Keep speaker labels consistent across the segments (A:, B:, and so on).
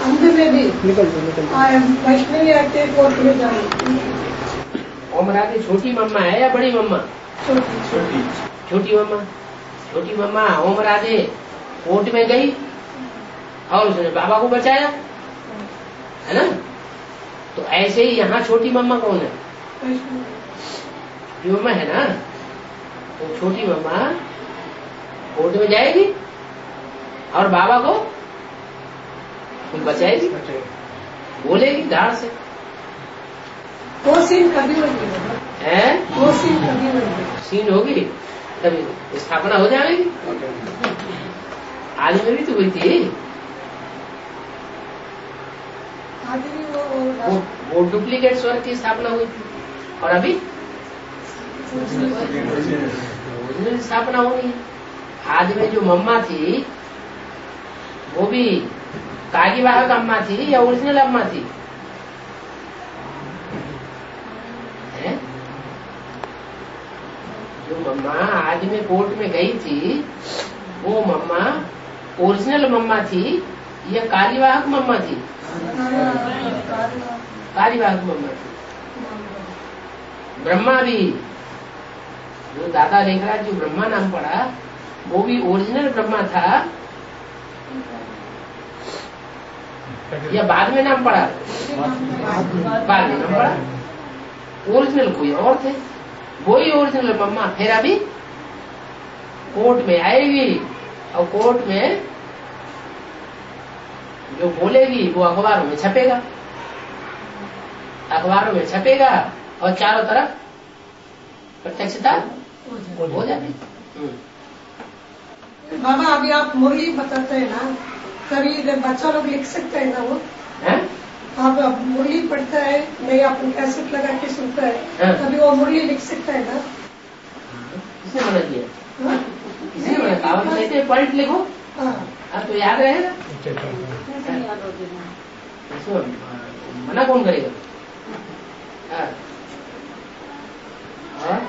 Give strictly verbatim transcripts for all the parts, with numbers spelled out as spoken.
A: अंत में भी
B: निकल दो निकल दो।
A: वैष्णवी आके कोर्ट में जाए।
C: ओम राधे छोटी मम्मा है या बड़ी मम्मा?
A: छोटी
D: छोटी
C: छोटी मम्मा। छोटी मम्मा ओम राधे कोर्ट में गई और उसने बाबा को बचाया, है ना? तो ऐसे ही यहाँ छोटी मम्मा कौन है? छोटी मम्मा है ना। तो छोटी मम्मा कोर्ट में जाएगी और बाबा को बचाएगी, बोलेगी धार से।
A: वो सीन कभी होगी
C: है
A: वो सीन कभी होगी
C: सीन होगी तभी स्थापना हो जाएगी। आज में भी तो हुई थी
A: आदमी वो
C: वो, वो डुप्लीकेट स्वर्ग की स्थापना हुई थी और अभी ओरिजिनल स्थापना होनी है। आज में जो मम्मा थी वो भी कार्यवाहक अम्मा थी या ओरिजिनल अम्मा थी? है? जो मम्मा आज में कोर्ट में गई थी वो मम्मा ओरिजिनल मम्मा थी या कार्यवाहक मम्मा थी? कार्यवाहक मम्मा थी। ब्रह्मा भी जो दादा लेखराज जो ब्रह्मा नाम पड़ा वो भी ओरिजिनल ब्रह्मा था या बाद में नाम पड़ा? बाद में नाम पड़ा। ओरिजिनल कोई और थे, वही ओरिजिनल मम्मा फिर अभी कोर्ट में आएगी और कोर्ट में जो बोलेगी वो अखबारों में छपेगा, अखबारों में छपेगा और चारों तरफ प्रत्यक्षता हो जाती।
A: बाबा अभी आप मुरली बताते हैं ना, कभी बच्चा लोग लिख सकते हैं ना वो
C: है?
A: आप अब मुरली पढ़ता है नहीं, अपन कैसेट लगा के सुनता है, तभी वो मुरली लिख सकता है ना?
C: किसने मना किया? किसने मना? कहावत कहते हैं पढ़ लिखो, अब तो याद रहेगा। इसमें मना कौन करेगा? हाँ। हाँ?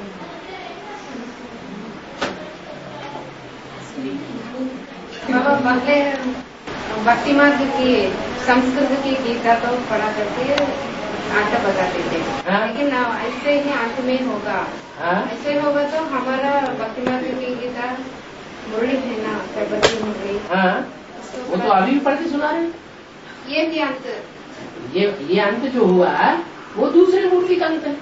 E: बाबा पहले भक्ति मार्ग की संस्कृत की गीता तो पढ़ा करके आठ बताते थे, लेकिन ऐसे ही आठ में होगा।
C: हाँ?
E: ऐसे होगा तो हमारा भक्ति मार्ग की गीता मुरली है ना, प्रगति मुरली।
C: हाँ, वो तो अभी भी पढ़ के सुना रहे हैं।
E: ये भी अंत,
C: ये ये अंत जो हुआ वो दूसरी मूर्ति का अंत है।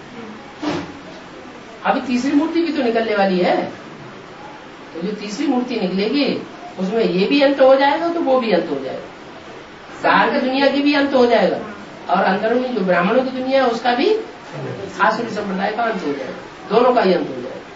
C: अभी तीसरी मूर्ति भी तो निकलने वाली है, तो जो तीसरी मूर्ति निकलेगी उसमें ये भी अंत हो जाएगा तो वो भी अंत हो जाएगा। बाहर की दुनिया की भी अंत हो जाएगा और अंदर में जो ब्राह्मणों की दुनिया है उसका भी आसुरी संप्रदाय का अंत हो जाएगा, दोनों का ही अंत हो जाएगा।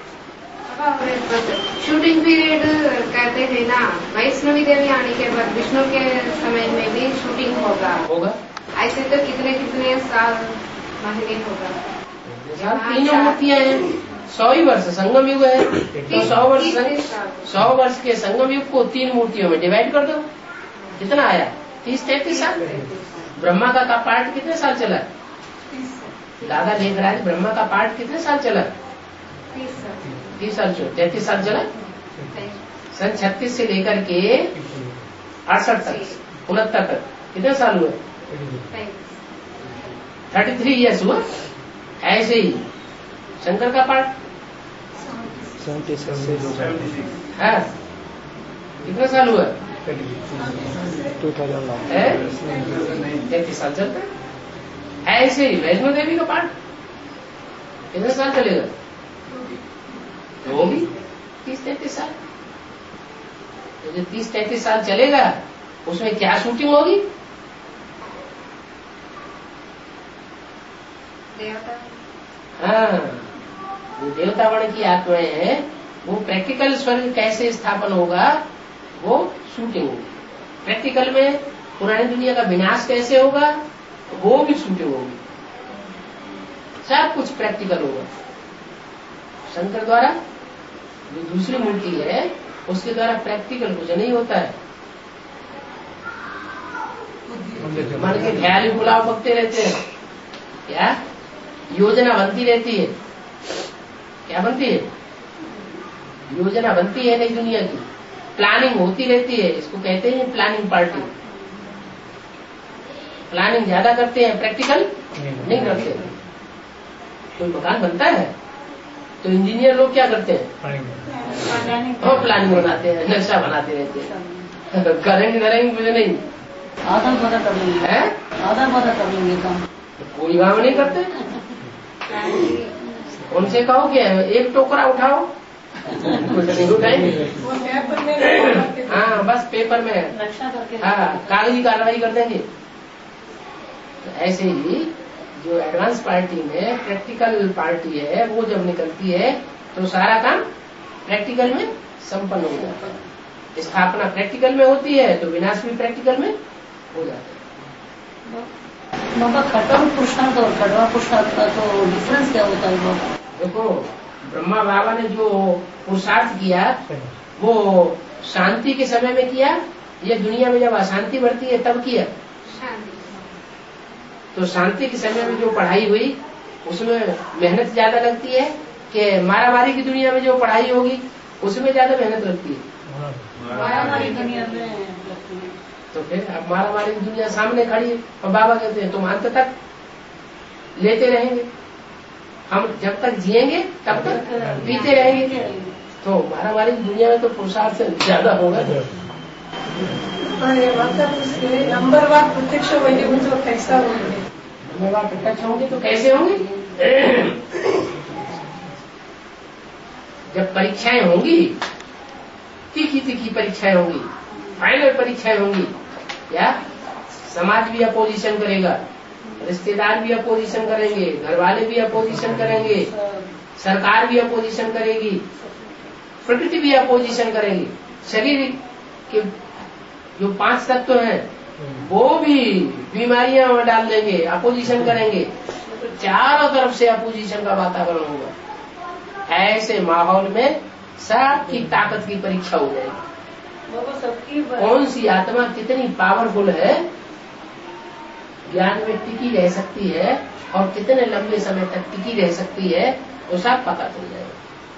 E: शूटिंग पीरियड कहते हैं ना, वैष्णवी देवी आने के बाद विष्णु के समय में भी शूटिंग होगा
C: होगा
E: ऐसे तो कितने कितने साल महीने होगा?
C: तीनों मूर्तियां हैं, सौ ही वर्ष संगम युग है तो सौ वर्ष सौ वर्ष के संगम युग को तीन मूर्तियों में डिवाइड कर दो, कितना आया? तीस तैतीस साल। ब्रह्मा का, का पार्ट कितने साल चला? दादा लेखराज ब्रह्मा का पार्ट कितने साल चला? तीस साल चलो, तैतीस साल चला। सन छत्तीस से लेकर के अड़सठ तक, उनहत्तर तक कितने साल हुए? थर्टी थ्री ईयर्स हुआ। ऐसे ही शंकर का पार्ट है, कितने साल हुआ? तैतीस साल चलता है। ऐसे ही वैष्णो देवी का पार्ट कितने साल चलेगा? वो भी तीस तैतीस साल। तो जो तीस तैतीस साल चलेगा उसमें क्या शूटिंग होगी? हाँ, वो देवतावण की आत्माएं हैं, वो प्रैक्टिकल स्वर्ग कैसे स्थापन होगा वो शूटिंग होगी। प्रैक्टिकल में पुरानी दुनिया का विनाश कैसे होगा वो भी शूटिंग होगी। सब कुछ प्रैक्टिकल होगा। शंकर द्वारा जो दूसरी मूर्ति है उसके द्वारा प्रैक्टिकल कुछ नहीं होता है। मन के ख्याल ही बुलाव पकते रहते हैं, क्या योजना बनती रहती है? क्या बनती है? योजना बनती है नई दुनिया की, प्लानिंग होती रहती है। इसको कहते हैं प्लानिंग पार्टी। प्लानिंग ज्यादा करते हैं, प्रैक्टिकल नहीं करते। कोई मकान बनता है तो इंजीनियर लोग क्या करते हैं, और प्लानिंग बनाते हैं, नक्शा बनाते रहते हैं। करेंगे करेंगे मुझे नहीं,
B: आधा मदद कर लेंगे, आधा मदद कर लेंगे काम,
C: कोई काम नहीं करते। उनसे कहो कि एक टोकरा उठाओ, कुछ नहीं उठाएंगे। हाँ, बस पेपर में
B: नक्शा करके,
C: हाँ, कागजी कार्रवाई कर देंगे। तो ऐसे ही जो एडवांस पार्टी में प्रैक्टिकल पार्टी है, वो जब निकलती है तो सारा काम प्रैक्टिकल में संपन्न हो जाता है। स्थापना प्रैक्टिकल में होती है तो विनाश भी प्रैक्टिकल में हो जाता है।
B: बाबा खटवा पुरुषार्थ और खटवा पुरुषार्थ का तो डिफरेंस क्या होता है बाबा?
C: देखो, ब्रह्मा बाबा ने जो पुरुषार्थ किया वो शांति के समय में किया, ये दुनिया में जब अशांति बढ़ती है तब किया। तो शांति के समय में जो पढ़ाई हुई उसमें मेहनत ज्यादा लगती है कि मारामारी की दुनिया में जो पढ़ाई होगी उसमें ज्यादा मेहनत लगती है?
B: मारामारी दुनिया में लगती है।
C: तो फिर अब मारामारी की दुनिया सामने खड़ी है और बाबा कहते हैं तुम अंत तक लेते रहेंगे, हम जब तक जिएंगे तब तक पीते रहेंगे। तो मारामारी की दुनिया में तो पुरुषार्थ से ज्यादा होगा।
A: नंबरवार प्रत्यक्ष होंगे मुझे कैसा होंगे?
C: नंबरवार प्रत्यक्ष होंगे तो कैसे होंगे? जब परीक्षाएं होंगी, तीखी तीखी परीक्षाएं होंगी, फाइनल परीक्षाएं होंगी, क्या समाज भी अपोजिशन करेगा, रिश्तेदार भी अपोजिशन करेंगे, घर वाले भी अपोजिशन करेंगे, सरकार भी अपोजिशन करेगी, प्रकृति भी अपोजिशन करेगी, शरीर के जो पांच तत्व तो हैं वो भी बीमारियां डाल देंगे, अपोजिशन करेंगे। तो चारों तरफ से अपोजिशन का वातावरण होगा। ऐसे माहौल में सबकी ताकत की परीक्षा हो जाएगी। कौन सी आत्मा कितनी पावरफुल है, ज्ञान में टिकी रह सकती है और कितने लंबे समय तक टिकी रह सकती है, वो सब पता चल जाएगा।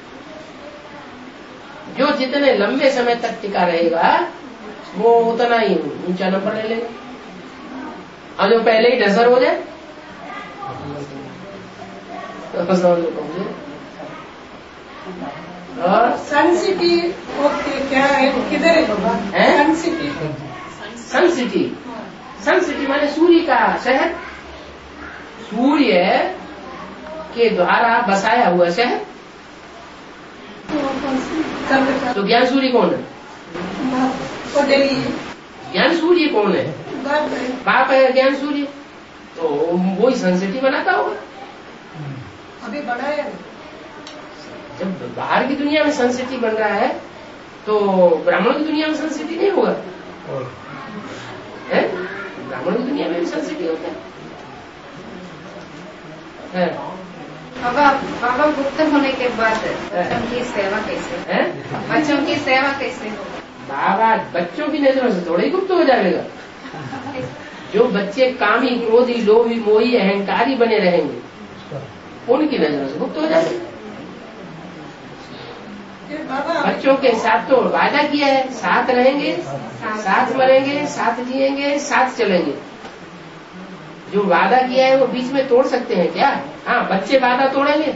C: जो जितने लंबे समय तक टिका रहेगा वो उतना ही ऊंचा नंबर ले लेगा, और जो पहले ही ढसर हो जाए तो समझ लो कमजोर। और
A: सन सिटी क्या है, किधर है बाबा? Sun city,
C: sun city, sun city माने सूर्य का शहर, सूर्य के द्वारा बसाया हुआ शहर। तो ज्ञान सूर्य कौन है? ज्ञान सूर्य कौन है? बाप है ज्ञान सूर्य, तो वही सन सिटी बनाता होगा।
A: अभी बड़ा है।
C: जब बाहर की दुनिया में सन सिटी बन रहा है तो ब्राह्मणों की दुनिया में सन सिटी नहीं होगा? है? ब्राह्मणों की दुनिया में भी सन सिटी होता है।
E: बाबा बाबा गुप्त होने के बाद बच्चों की सेवा कैसे है? बच्चों की सेवा कैसे होगा?
C: बाबा बच्चों की नजरों से थोड़ा ही गुप्त हो जाएगा। जो बच्चे कामी, क्रोधी, लोभी, मोही, अहंकारी बने रहेंगे उनकी नजरों से गुप्त हो जाएंगे। बच्चों के साथ तो वादा किया है, साथ रहेंगे, साथ मरेंगे, साथ जिएंगे, साथ चलेंगे। जो वादा किया है वो बीच में तोड़ सकते हैं क्या? हाँ, बच्चे वादा तोड़ेंगे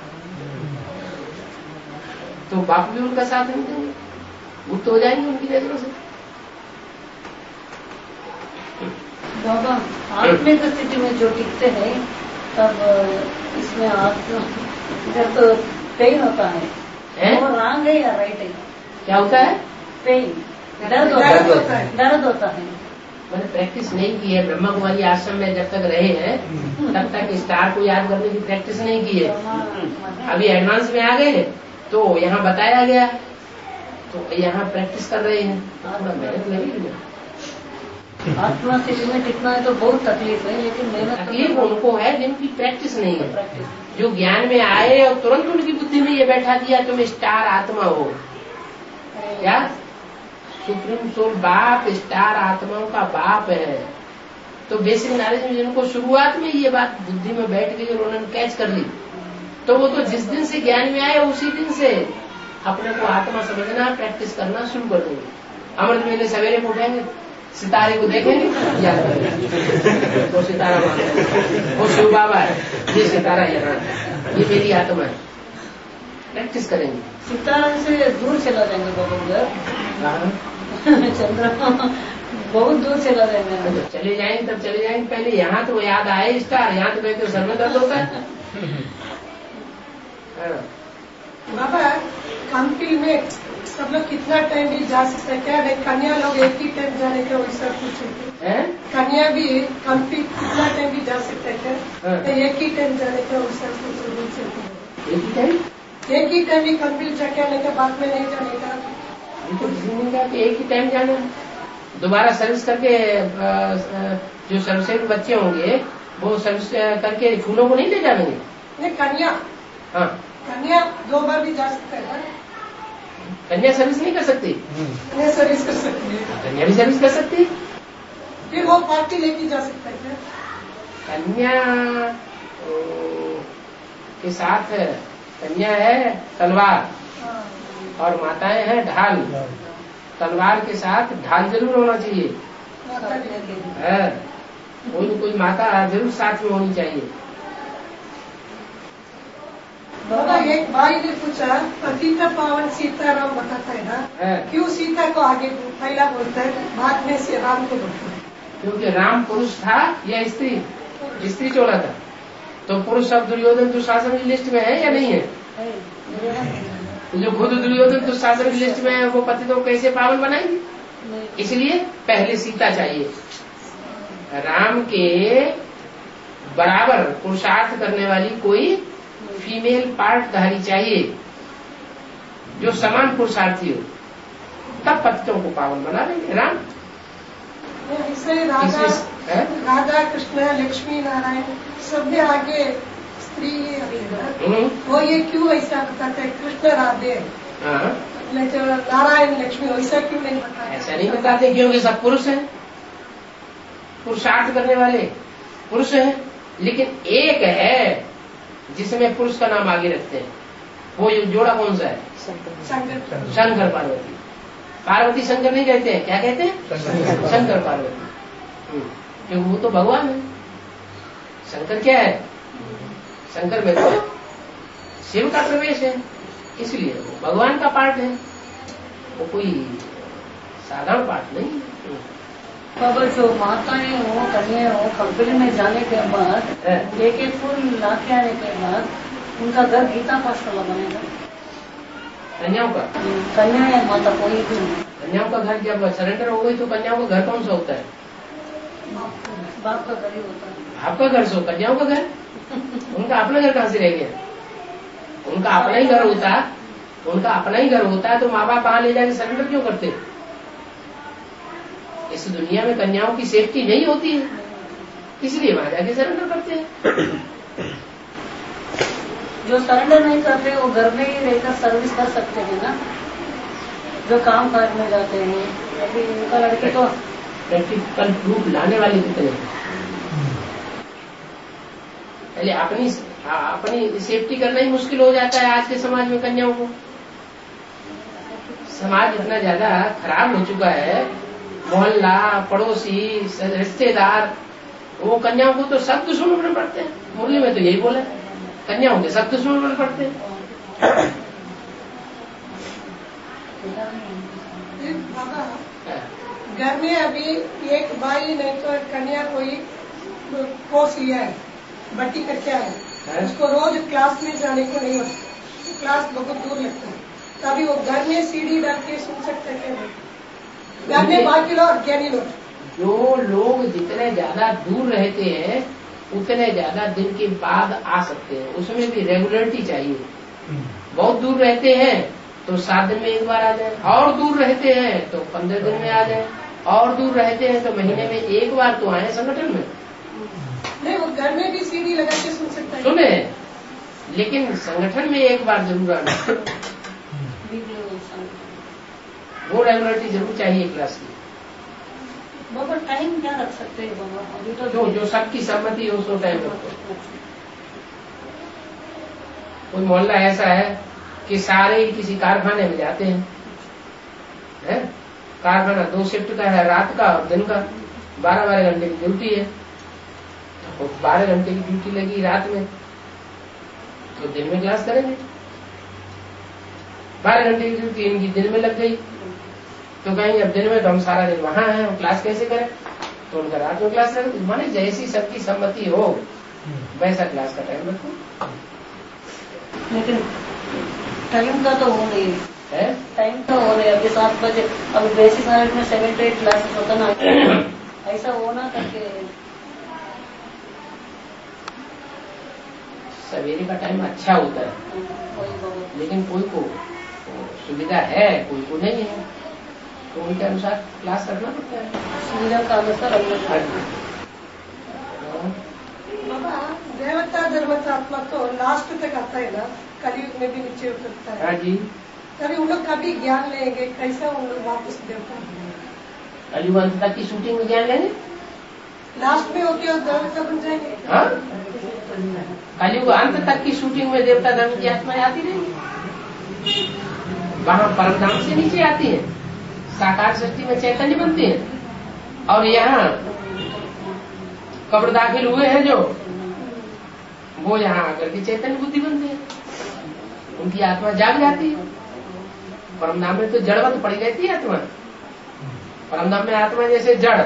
C: तो बाप भी उनका साथ नहीं देंगे, गुप्त हो जाएंगे उनकी नजरों से।
B: बाबा आत्मिक स्थिति में जो टिकते हैं तब इसमें आत्मा जब तो पेन होता है, वो रॉन्ग है या राइट है?
C: क्या होता है?
B: पेन, दर्द होता है, दर्द होता है।
C: मैंने प्रैक्टिस नहीं की है। ब्रह्मा कुमारी आश्रम में जब तक रहे हैं तब तक स्टार को याद करने की प्रैक्टिस नहीं की है। अभी एडवांस में आ गए तो यहाँ बताया गया तो यहाँ प्रैक्टिस कर रहे हैं, थोड़ा मेहनत लगेगी।
B: आत्मा स्थिति में टिकना है तो बहुत तकलीफ है, लेकिन मेहनत
C: तकलीफ उनको है जिनकी प्रैक्टिस नहीं है। जो ज्ञान में आए और तुरंत उनकी बुद्धि में ये बैठा दिया तुम स्टार आत्मा हो। क्या सुप्रीम सोल बाप स्टार आत्माओं का बाप है। तो बेसिक नॉलेज में जिनको शुरुआत में ये बात बुद्धि में बैठ गई और उन्होंने कैच कर ली तो वो तो जिस दिन से ज्ञान में आए उसी दिन से अपने को आत्मा समझना, प्रैक्टिस करना शुरू कर देंगे। अमृत वेले सवेरे को उठेंगे सितारे को देखेंगे याद करेंगे वो सितारा मानते हैं, वो शिव बाबा है, ये सितारा यहाँ है, ये मेरी आत्मा है। प्रैक्टिस करेंगे।
B: सितारा से दूर चला जाएंगे बाबा उधर, चंद्रमा बहुत दूर चला जाएंगे।
C: तो चले जाएंगे तब चले जाएंगे, पहले यहाँ तो याद आए स्टार, यहाँ तो बैठे सर में दर्द होता है।
A: बाबा कंपनी में सब लोग कितना टाइम भी जा सकते हैं क्या? कन्या लोग एक ही टाइम जाने का वैसा पूछे, कन्या भी कंपनी कितना टाइम भी जा सकते हैं क्या? एक ही टाइम जाने का वैसा पूछे,
C: एक ही टाइम
A: एक ही टाइम भी कंपनी जाके आने के बाद में नहीं जाने का।
C: तो किसी ने कहा कि एक ही टाइम जाना, दोबारा सर्विस करके जो सर्विस बच्चे होंगे वो सर्विस करके फूलों को नहीं ले जाएंगे।
A: नहीं कन्या,
C: हाँ
A: कन्या दो बार भी जा सकता है।
C: कन्या सर्विस नहीं कर सकती?
A: कन्या सर्विस कर सकती है।
C: कन्या भी सर्विस कर सकती,
A: फिर वो पार्टी लेके जा सकता है।
C: कन्या के साथ कन्या है तलवार और माताएं हैं ढाल। तलवार के साथ ढाल जरूर होना चाहिए, है कोई न कोई माता जरूर साथ में होनी चाहिए।
A: बाबा एक भाई ने पूछा, पतिता पावन सीताराम बताता है ना, क्यों सीता को आगे पहला बोलता है, बाद में से राम को बोलता है? क्योंकि
C: राम पुरुष था या स्त्री? स्त्री चोला था, तो पुरुष सब दुर्योधन दुशासन की लिस्ट में है या नहीं है? जो खुद दुर्योधन दुशासन की लिस्ट में है वो पतितों को कैसे पावन बनाएंगे? इसलिए पहले सीता चाहिए। राम के बराबर पुरुषार्थ करने वाली कोई फीमेल पार्टधारी चाहिए जो समान पुरुषार्थी हो, तब पतितों को पावन बना लेंगे राम।
A: इसलिए राधा, राधा कृष्ण लक्ष्मी नारायण सब में आगे स्त्री वो ये क्यों ऐसा बताते हैं? कृष्ण राधे नारायण लक्ष्मी ऐसा क्यों नहीं बताते?
C: ऐसा नहीं बताते क्योंकि सब पुरुष हैं, पुरुषार्थ करने वाले पुरुष हैं, लेकिन एक है जिसमें पुरुष का नाम आगे रखते हैं। वो जोड़ा कौन सा है?
A: शंकर
C: शंकर पार्वती। पार्वती शंकर नहीं कहते हैं, क्या कहते हैं? शंकर पार्वती, क्योंकि वो तो भगवान है। शंकर क्या है? शंकर में तो शिव का प्रवेश है, इसलिए वो भगवान का पार्ट है, वो कोई साधारण पार्ट नहीं है।
B: बाबा जो माताएं हो कन्या हो कंपनी में जाने के बाद एक एक फूल ला के आने के बाद उनका घर गीता पाठशाला बनेगा।
C: कन्याओं का?
B: कन्या या माता कोई भी नहीं।
C: कन्याओं का घर जब सरेंडर हो गई तो कन्याओं का घर कौन सा होता है?
B: बाप का घर ही होता है।
C: आपका घर सो कन्याओं का घर? उनका अपना घर कहाँ से रह गया? उनका अपना ही घर होता, उनका अपना ही घर होता है तो माँ बाप वहाँ ले जाके सरेंडर क्यों करते? इस दुनिया में कन्याओं की सेफ्टी नहीं होती है, इसलिए वहां जाके सरेंडर करते हैं।
B: जो सरेंडर नहीं करते वो घर में ही रहकर सर्विस कर सकते हैं ना, जो काम काज में जाते हैं। अभी उनका लड़के तो
C: प्रैक्टिकल प्रूफ लाने वाले कितने? पहले अपनी अपनी सेफ्टी करना ही मुश्किल हो जाता है आज के समाज में कन्याओं को। समाज इतना ज्यादा खराब हो चुका है, मोहल्ला पड़ोसी रिश्तेदार, वो कन्याओं को तो सब दुश्मन बने पड़ते हैं। मुरली में तो यही बोला, कन्याओं के सब दुश्मन बने पड़ते हैं।
A: घर में अभी एक भाई नहीं तो कन्या कोई कोर्स लिया है, बट्टी करके आया है, उसको रोज क्लास में जाने को नहीं होता, क्लास बहुत दूर लगता है, तभी वो घर में सीढ़ी डाल के सुन सकते हैं। घर में बाकी लोग ज्ञानी लोग,
C: जो लोग जितने ज्यादा दूर रहते हैं उतने ज्यादा दिन के बाद आ सकते हैं, उसमें भी रेगुलरिटी चाहिए। बहुत दूर रहते हैं तो सात दिन में एक बार आ जाए, और दूर रहते हैं तो पंद्रह दिन में आ जाए, और दूर रहते हैं तो महीने में एक बार तो आए संगठन में।
A: नहीं, वो घर में भी सीढ़ी लगा के सुन सकता है।
C: सुने, लेकिन संगठन में एक बार जरूर आना, वो रेगुलरिटी जरूर चाहिए क्लास की।
B: बाबा टाइम क्या रख सकते हैं बाबा? अभी तो
C: जो जो सबकी सहमति हो उसको टाइम रखो। कोई मोहल्ला ऐसा है कि सारे किसी कारखाने में जाते हैं, है? कारखाना दो शिफ्ट का है, रात का और दिन का, बारह बारह घंटे की ड्यूटी है। तो बारह घंटे की ड्यूटी लगी रात में, तो दिन में क्लास करेंगे। बारह घंटे की ड्यूटी इनकी दिन में लग गई, तो कहेंगे अब दिन में तो हम सारा दिन वहां हैं, हम क्लास कैसे करें, तो उनका रात में क्लास रख। माने जैसी सबकी सम्मति हो वैसा क्लास का टाइम रखो।
B: लेकिन टाइम का तो वो नहीं
C: है,
B: टाइम तो हो नहीं। अभी सात बजे अब बेसिक नॉलेज में सेवन टू एट क्लासेस होता ना, ऐसा हो ना करके
C: सवेरे का टाइम अच्छा होता है, लेकिन कोई को सुविधा है कोई को नहीं है, तो उनके अनुसार क्लास करना पड़ता है।
B: सुविधा का अनुसार
A: बाबा देवता धर्मता आत्मा तो लास्ट तक आता है ना, कलयुग में भी नीचे उतरता है।
C: हाँ जी,
A: तभी उन लोग कभी ज्ञान लेंगे, कैसा उन लोग वापस देवता
C: कलयुग अंत तक की शूटिंग में ज्ञान लेंगे,
A: लास्ट में होके और देवता बन जाएंगे।
C: हाँ, कलयुग अंत तक की शूटिंग में देवता धर्म की आत्माएं आती रहेंगी, वहाँ परमधाम से नीचे आती है, साकार सृष्टि में चैतन्य बनती है, और यहाँ कब्र दाखिल हुए हैं जो, वो यहाँ आकर के चैतन्य बुद्धि बनते हैं, उनकी आत्मा जाग जाती है। परमधाम में तो जड़वत पड़ी रहती है आत्मा, परमधाम में आत्मा जैसे जड़,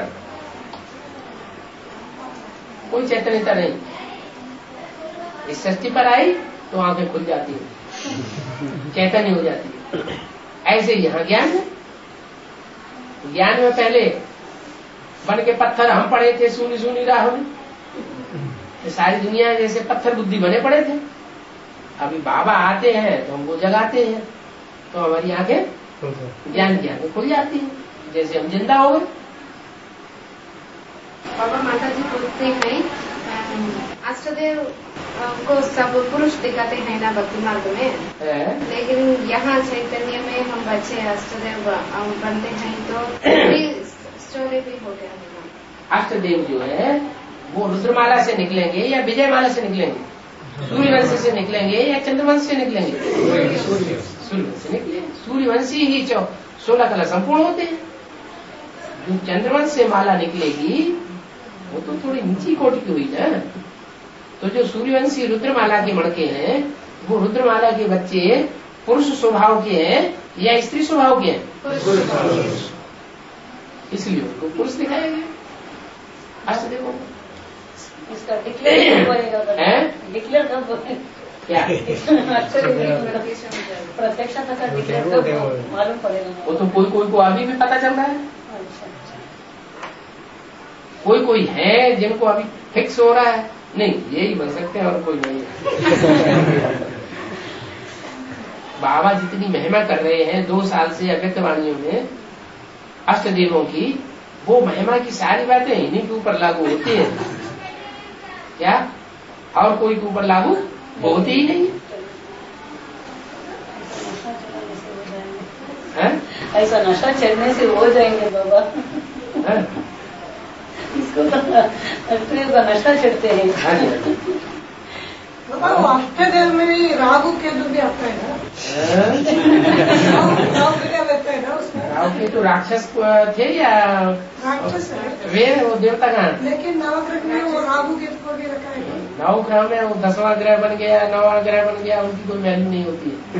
C: कोई चैतन्यता नहीं। इस सृष्टि पर आई तो आंखें खुल जाती है, चैतन्य हो जाती है। ऐसे यहाँ ज्ञान है, ज्ञान में पहले बन के पत्थर हम पड़े थे सुनी सुनी राह में, तो सारी दुनिया जैसे पत्थर बुद्धि बने पड़े थे। अभी बाबा आते हैं तो हमको जगाते हैं, तो हमारी आंखें ज्ञान की आंखें खुल जाती है, जैसे हम जिंदा हो गए।
E: बाबा माता जी पूछते हैं, अष्टदेव को सब पुरुष दिखाते हैं ना भक्ति मार्ग में, लेकिन यहाँ चैतन्य में हम बच्चे अष्टदेव बनते हैं, तो स्टोरी भी हो गया है।
C: अष्टदेव जो है वो रुद्रमाला से निकलेंगे या विजयमाला से निकलेंगे, सूर्यवंश से निकलेंगे या चंद्रवंश से निकलेंगे, सूर्यवंश से निकलेंगे। सूर्यवंशी ही सोलह कला संपूर्ण होते हैं। जो चंद्रवंश से माला निकलेगी वो तो थोड़ी नीची कोटि की हुई ना। तो जो सूर्यवंशी रुद्रमाला के मणके हैं, वो रुद्रमाला के बच्चे पुरुष स्वभाव के हैं या स्त्री स्वभाव के हैं, इसलिए उनको पुरुष दिखाया गया। अष्टदेव
B: इसका डिक्लेयर कब डिक्लेयर कब
C: क्या
B: प्रत्यक्षता का डिक्लेयर कब मालूम पड़ेगा?
C: वो तो कोई कोई को अभी भी पता चल रहा है।
B: अच्छा,
C: कोई कोई है जिनको अभी फिक्स हो रहा है, नहीं यही बन सकते हैं और कोई नहीं। बाबा जितनी महिमा कर रहे हैं दो साल से अव्यक्त वाणियों में अष्टदेवों की, वो महिमा की सारी बातें इन्हीं के ऊपर लागू होती है क्या, और कोई के ऊपर लागू होती ही नहीं है।
B: ऐसा नशा चढ़ने से हो जाएंगे बाबा। इसको तो नशा चढ़ते हैं।
A: बाबा वो अष्टदेव में भी राहु केतु भी आता है ना, राहु क्या रहता है ना उसमें?
C: राहु केतु राक्षस थे या
A: राक्षस है,
C: वे वो देवता का,
A: लेकिन नवग्रह में वो राहु केतु को भी रखा है।
C: नवग्रह में वो दसवां ग्रह बन गया, नौवां ग्रह बन गया, उनकी कोई वैल्यू नहीं होती है।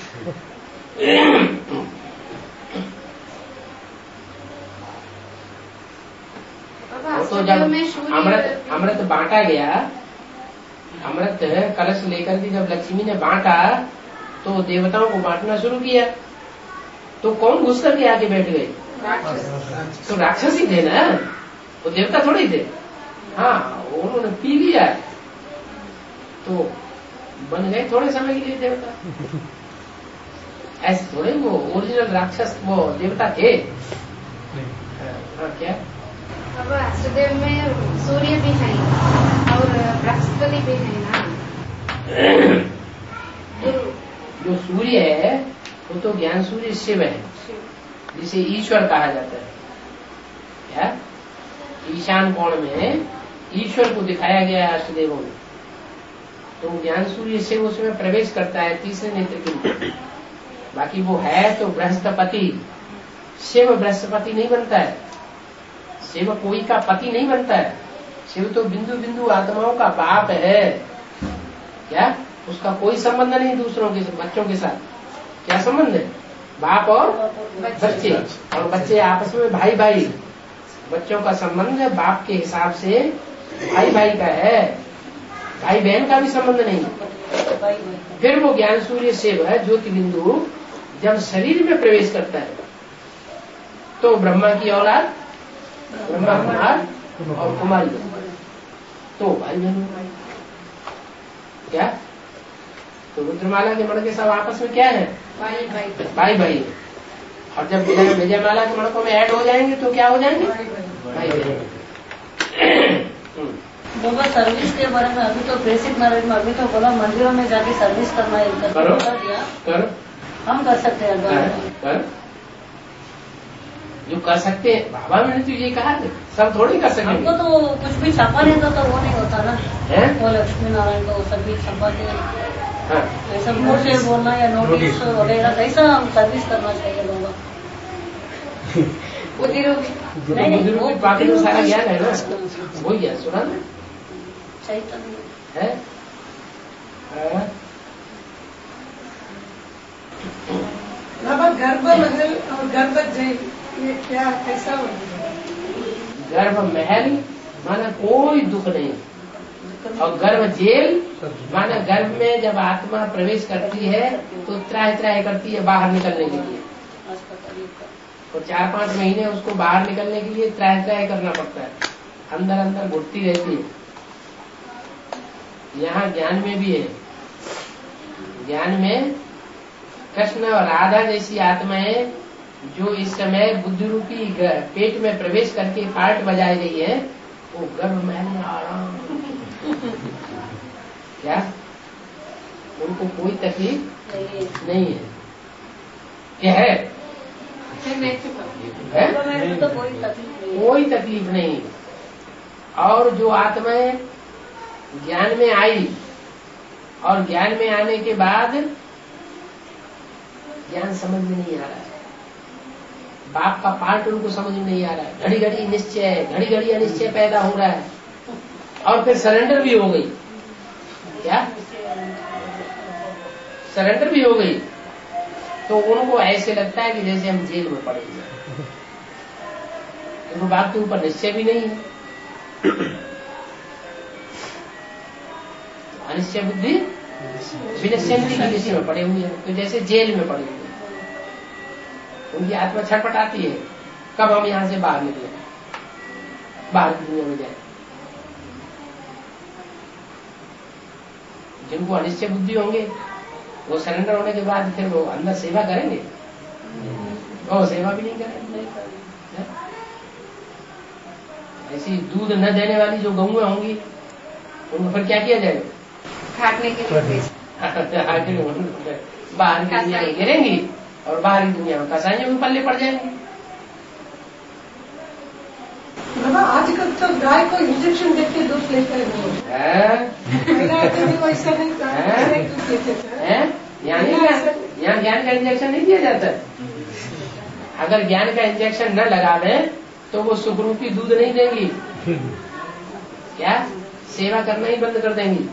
C: तो जब अमृत अमृत बांटा गया, अमृत कलश लेकर के जब लक्ष्मी ने बांटा तो देवताओं को बांटना शुरू किया, तो कौन घुस करके आके बैठ गए? तो राक्षस ही थे ना, वो देवता थोड़े थे। हाँ, उन्होंने पी लिया तो बन गए थोड़े समय के लिए देवता। ऐसे थोड़े वो ओरिजिनल राक्षस वो देवता थे। हाँ, क्या
E: अब अष्टदेव में सूर्य भी है और बृहस्पति भी है ना।
C: जो सूर्य है वो तो ज्ञान सूर्य शिव है, जिसे ईश्वर कहा जाता है। क्या ईशान कोण में ईश्वर को दिखाया गया है अष्टदेवों में, तो ज्ञान सूर्य शिव उसमें प्रवेश करता है तीसरे नेत्र के रूप में। बाकी वो है तो बृहस्पति शिव बृहस्पति नहीं बनता है, शिव कोई का पति नहीं बनता है। शिव तो बिंदु बिंदु आत्माओं का बाप है। क्या उसका कोई संबंध नहीं दूसरों के बच्चों के साथ। क्या संबंध है? बाप और बच्चे, और बच्चे आपस में भाई भाई। बच्चों का संबंध बाप के हिसाब से भाई भाई का है, भाई बहन का भी संबंध नहीं। फिर वो ज्ञान सूर्य शिव है ज्योति बिंदु जब शरीर में प्रवेश करता है तो ब्रह्मा की औलाद, ब्रह्मा कुमार और कुमारी, तो भाई बहन। क्या तो रुद्रमाला के मणके सब आपस में क्या है?
E: भाई भाई
C: भाई भाई। और जब विजयमाला के मणकों में ऐड हो जाएंगे तो क्या हो जाएंगे? भाई भाई।
B: बाबा सर्विस के बारे में अभी तो बेसिक नॉलेज में अभी तो बोला मंदिरों में जाके सर्विस करना है,
C: करो
B: दिया
C: करो
B: हम कर सकते हैं।
C: कर जो कर सकते हैं बाबा मैंने तो ये कहा था, सब थोड़ी कर सकेंगे।
B: हमको तो कुछ भी छपा नहीं था तो वो नहीं होता ना
C: है?
B: वो लक्ष्मी नारायण को सब भी छपा के
C: हाँ।
B: ऐसा मुंह से बोलना या नोटिस वगैरह कैसा हम सर्विस करना चाहिए लोगों को। नहीं नहीं वो
C: बाकी तो सारा ज्ञान है ना, वही ज्ञान सुना ना
B: सही तो
C: है। हाँ।
A: बाबा गर्भ महल और गर्भ जेल ये क्या कैसा हो?
C: गर्भ महल माना कोई दुख नहीं, और गर्भ जेल माना गर्भ में जब आत्मा प्रवेश करती है तो त्राह त्राह करती है बाहर निकलने के लिए, और चार पांच महीने उसको बाहर निकलने के लिए त्राह त्राह करना पड़ता है, अंदर अंदर घुटती रहती है। यहाँ ज्ञान में भी है, ज्ञान में कृष्ण और राधा जैसी आत्माएं जो इस समय बुद्धि रूपी पेट में प्रवेश करके पार्ट बजाई रही है, वो गर्भ महल में आराम। क्या उनको कोई तकलीफ नहीं है? क्या है? है?
B: तो कोई तकलीफ नहीं,
C: कोई तकलीफ नहीं। और जो आत्माएं ज्ञान में आई और ज्ञान में आने के बाद ज्ञान समझ में नहीं आ रहा है, बाप का पार्ट उनको समझ में नहीं आ रहा है, घड़ी घड़ी निश्चय घड़ी घड़ी अनिश्चय पैदा हो रहा है, और फिर सरेंडर भी हो गई। क्या सरेंडर भी हो गई तो उनको ऐसे लगता है कि जैसे हम जेल में पड़े हैं, तो बाप के ऊपर निश्चय भी नहीं है। अनिश्चय बुद्धि विनिश्चय की में पड़े हुए हैं, तो जैसे जेल में पड़े हुए हैं। उनकी आत्मा छटपटाती है कब हम यहाँ से बाहर निकले, बाहर की दुनिया में जाए। जिनको अनिश्चय बुद्धि होंगे वो सरेंडर होने के बाद फिर वो अंदर सेवा करेंगे, वो सेवा भी नहीं करेंगे। ऐसी दूध न देने वाली जो गौएं होंगी उनको फिर क्या किया जाएगा?
E: काटने के लिए
C: बाहर की दुनिया में गिरेंगी और बाहर की दुनिया में कसाइयों के पल्ले पड़ जाएंगे।
A: बाबा आजकल तो गाय को इंजेक्शन देके दूध लेते हैं, वैसा नहीं
C: है। यहाँ ज्ञान का इंजेक्शन नहीं दिया जाता। अगर ज्ञान का इंजेक्शन न लगावे तो वो सुखरूपी दूध नहीं देंगी। क्या सेवा करना ही बंद कर देंगी।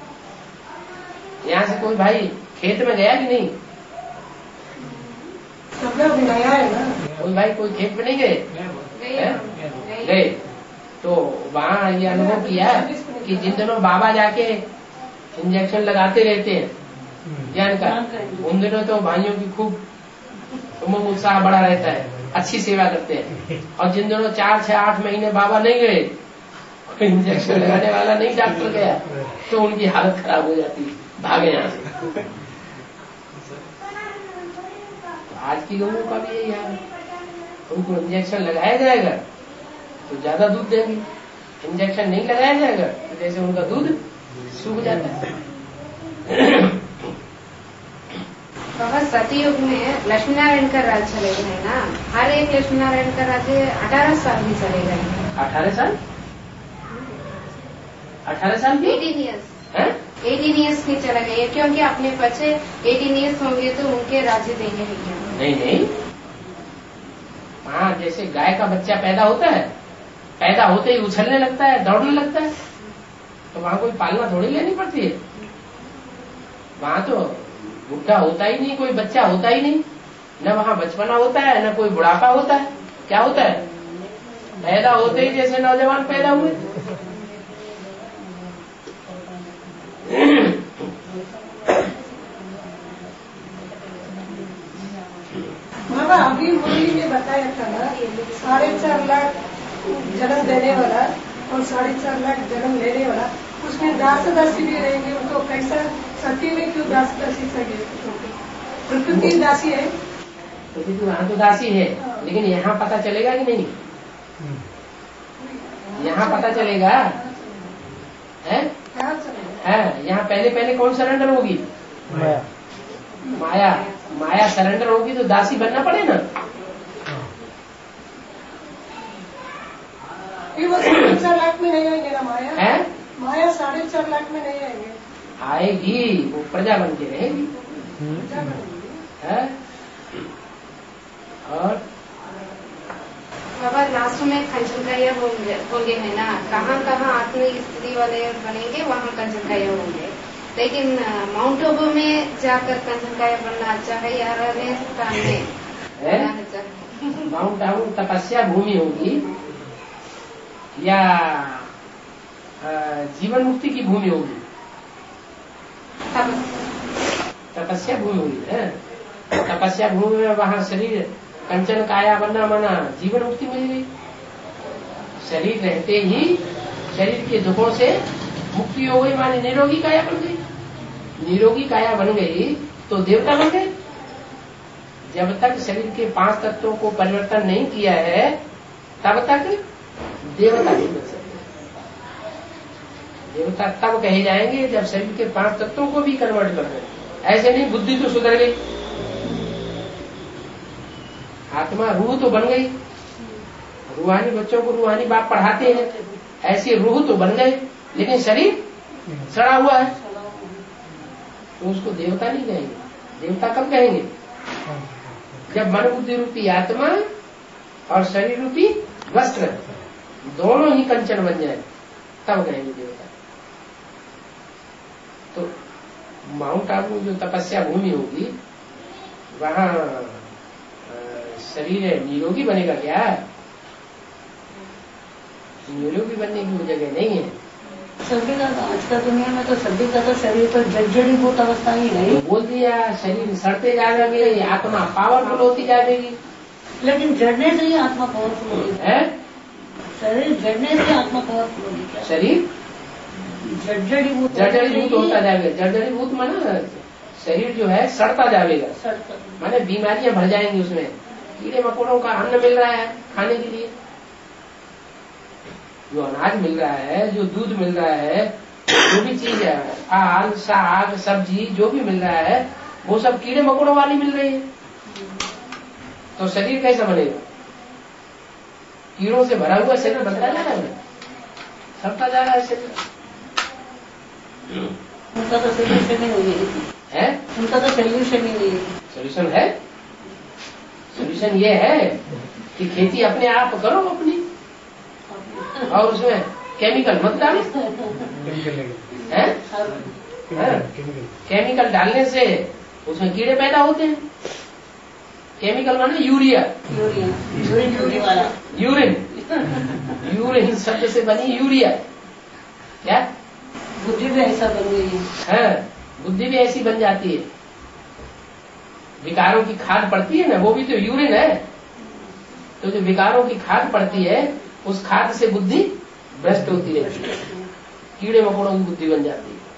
C: यहाँ से कोई भाई खेत में गया कि नहीं?
A: नया है ना।
C: कोई भाई कोई खेत में नहीं गए? गए तो वहाँ ये अनुभव किया कि जिन दिनों बाबा जाके इंजेक्शन लगाते रहते हैं ज्ञान का, उन दिनों तो भाइयों की खूब उमंग उत्साह बढ़ा रहता है, अच्छी सेवा करते हैं। और जिन दिनों चार छह आठ महीने बाबा नहीं गए, इंजेक्शन लगाने वाला नहीं डॉक्टर गया, तो उनकी हालत खराब हो जाती है, भागे यहाँ से। आज की लोगों का भी यही हाल है, उनको इंजेक्शन लगाया जाएगा तो ज्यादा दूध देंगे, इंजेक्शन नहीं लगाया जाएगा तो जैसे उनका दूध सूख जाता है।
E: बाबा सतयुग में लक्ष्मी नारायण का राज चले गए ना, हर एक लक्ष्मी नारायण का राज्य अठारह साल भी चले गए।
C: अठारह साल अठारह साल की
E: एटीन ईयर्स एटीन ईयर्स के चले गए, क्योंकि अपने बच्चे एटीन ईयर्स होंगे तो उनके राज्य देंगे नहीं।
C: नहीं नहीं हाँ, जैसे गाय का बच्चा पैदा होता है, पैदा होते ही उछलने लगता है, दौड़ने लगता है, तो वहाँ कोई पालना थोड़ी लेनी पड़ती है। वहाँ तो बुढ़ा होता ही नहीं, कोई बच्चा होता ही नहीं, न वहाँ बचपना होता है न कोई बुढ़ापा होता है। क्या होता है? पैदा होते ही जैसे नौजवान पैदा हुए।
A: बाबा अभी मुरली ने बताया था ना, साढ़े चार लाख जन्म देने वाला और साढ़े चार लाख जन्म लेने वाला, उसमें दास दासी भी रहेंगे, उनको कैसा सती में क्यों दास दासी सके? प्रकृति दासी है,
C: प्रकृति वहाँ तो दासी है, लेकिन यहाँ पता चलेगा कि नहीं? यहाँ पता चलेगा है? है यहाँ पहले पहले कौन सरेंडर होगी? माया। माया माया सरेंडर होगी तो दासी बनना पड़े ना।
A: ये वो साढ़े चार लाख में नहीं आएंगे ना माया?
C: है
A: माया साढ़े चार लाख में नहीं आएंगे।
C: आएगी, वो प्रजा बन के रहेगी।
A: प्रजा बनेगी।
C: है और
E: बाबा लास्ट में कंचन का यह होंगे है ना, कहाँ कहाँ आत्मिक स्थिति वाले बनेंगे वहाँ कंचन का यह होंगे, लेकिन माउंट आबू में जाकर कंचन का यह बनना अच्छा है या रहने स्थान में बनाना चाहिए?
C: माउंट आबू तपस्या भूमि होगी या जीवन मुक्ति की भूमि होगी? तपस्या भूमि होगी है। तपस्या भूमि में वहाँ शरीर कंचन काया बनना माना जीवन मुक्ति मिल गई। शरीर रहते ही शरीर के दुखों से मुक्ति हो गई, माने निरोगी काया बन गई। निरोगी काया बन गई तो देवता बन गए। जब तक शरीर के पांच तत्वों को परिवर्तन नहीं किया है तब तक देवता नहीं बन सकते। देवता तब कहे जाएंगे जब शरीर के पांच तत्वों को भी कन्वर्ट कर दें। ऐसे नहीं बुद्धि तो सुधर गई, आत्मा रूह तो बन गई। रूहानी बच्चों को रूहानी बाप पढ़ाते हैं, ऐसी रूह तो बन गए, लेकिन शरीर सड़ा हुआ है तो उसको देवता नहीं कहेंगे। देवता कब कहेंगे? जब मन बुद्धि रूपी आत्मा और शरीर रूपी वस्त्र दोनों ही कंचन बन जाए तब कहेंगे देवता। तो माउंट आबू जो तपस्या भूमि होगी वहाँ शरीर निरोगी बनेगा क्या? निरोगी बनने की वो जगह नहीं है।
B: सभी का आज का दुनिया में तो सभी का तो शरीर तो जर्जरीभूत अवस्था ही नहीं।
C: बोल दिया शरीर सड़ते जाएंगे, आत्मा पावरफुल होती जाएगी।
B: लेकिन जड़ने से ही आत्मा पावरफुल होगी
C: है।
B: शरीर जड़ने से आत्मा पावरफुल होगी क्या?
C: शरीर
B: जर्जरीभूत
C: जर्जरीभूत होता जाएगा। जर्जरीभूत माना शरीर जो है सड़ता जाएगा, माने बीमारियां भर जाएंगी, उसमें कीड़े मकोड़ों का अन्न मिल रहा है खाने के लिए, जो अनाज मिल रहा है, जो दूध मिल रहा है, जो भी चीज है, फल साग सब्जी जो भी मिल रहा है वो सब कीड़े मकोड़ों वाली मिल रही है। तो शरीर कैसा बनेगा? कीड़ों से भरा हुआ शरीर बनता जा रहा है, सड़ता जा रहा है शरीर।
B: उनका तो सोल्यूशन ही नहीं
C: है,
B: उनका तो सोल्यूशन ही नहीं है।
C: सोल्यूशन है, सोल्यूशन ये है कि खेती अपने आप करो अपनी, और उसमें केमिकल मत डालो। है? केमिकल डालने से उसमें कीड़े पैदा होते हैं। केमिकल माने यूरिया,
B: यूरिन यूरिन वाला
C: यूरिन यूरिन शब्द से बनी यूरिया। क्या
B: बुद्धि भी ऐसा बन गई है?
C: बुद्धि भी ऐसी बन जाती है। विकारों की खाद पड़ती है ना, वो भी तो यूरिन है। तो जो विकारों की खाद पड़ती है उस खाद से बुद्धि भ्रष्ट होती रहती है, कीड़े मकोड़ों की बुद्धि बन जाती है,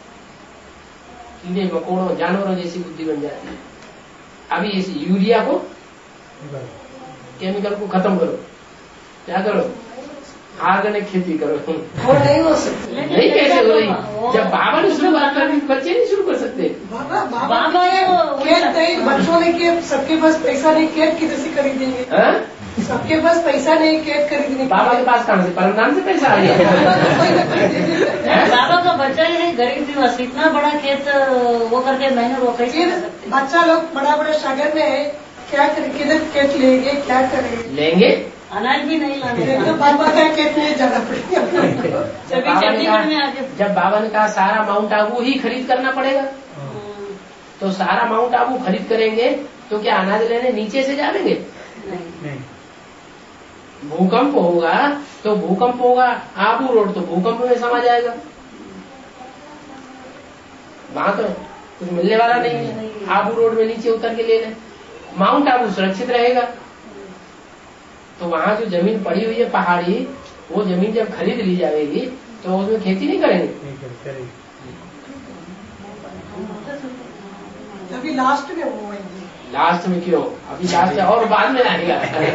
C: कीड़े मकोड़ों जानवरों जैसी बुद्धि बन जाती है। अभी इस यूरिया को केमिकल को खत्म करो, क्या करो? ऑर्गेनिक खेती करो।
A: वो नहीं हो सकती।
C: नहीं कैसे हो रही? जब बाबा ने शुरुआत कर दी बच्चे नहीं शुरू कर सकते।
A: बाबा बाबा खेत नहीं, बच्चों ने खेत, सबके पास पैसा नहीं, खेत किधर से खरीदेंगे? सबके पास पैसा नहीं, खेत खरीदने।
C: बाबा के पास कहाँ से? परमधाम से पैसा आ गया।
B: बाबा का बच्चा ही नहीं, गरीब दिवस इतना बड़ा खेत वो करके मैंने वो कैसे?
A: बच्चा लोग बड़ा बड़ा सागर में है, क्या करें, किधर खेत लेंगे, क्या करेंगे?
C: लेंगे
B: अनाज भी नहीं लाने
A: तो बाबा का खेत में जाना पड़ेगा।
C: जब बाबा ने कहा जब बाबा ने कहा सारा माउंट आबू ही खरीद करना पड़ेगा, तो सारा माउंट आबू खरीद करेंगे तो क्या अनाज लेने नीचे से जाएंगे?
B: नहीं।
C: भूकंप होगा तो भूकंप होगा, आबू रोड तो भूकंप में समा जाएगा, वहां तो कुछ मिलने वाला नहीं है। आबू रोड में नीचे उतर के ले लें, माउंट आबू सुरक्षित रहेगा। तो वहां जो जमीन पड़ी हुई है पहाड़ी, वो जमीन जब खरीद ली जाएगी तो उसमें खेती नहीं करेंगे।
A: अभी लास्ट में वो है।
C: लास्ट में क्यों? अभी लास्ट और बाद में आएगा।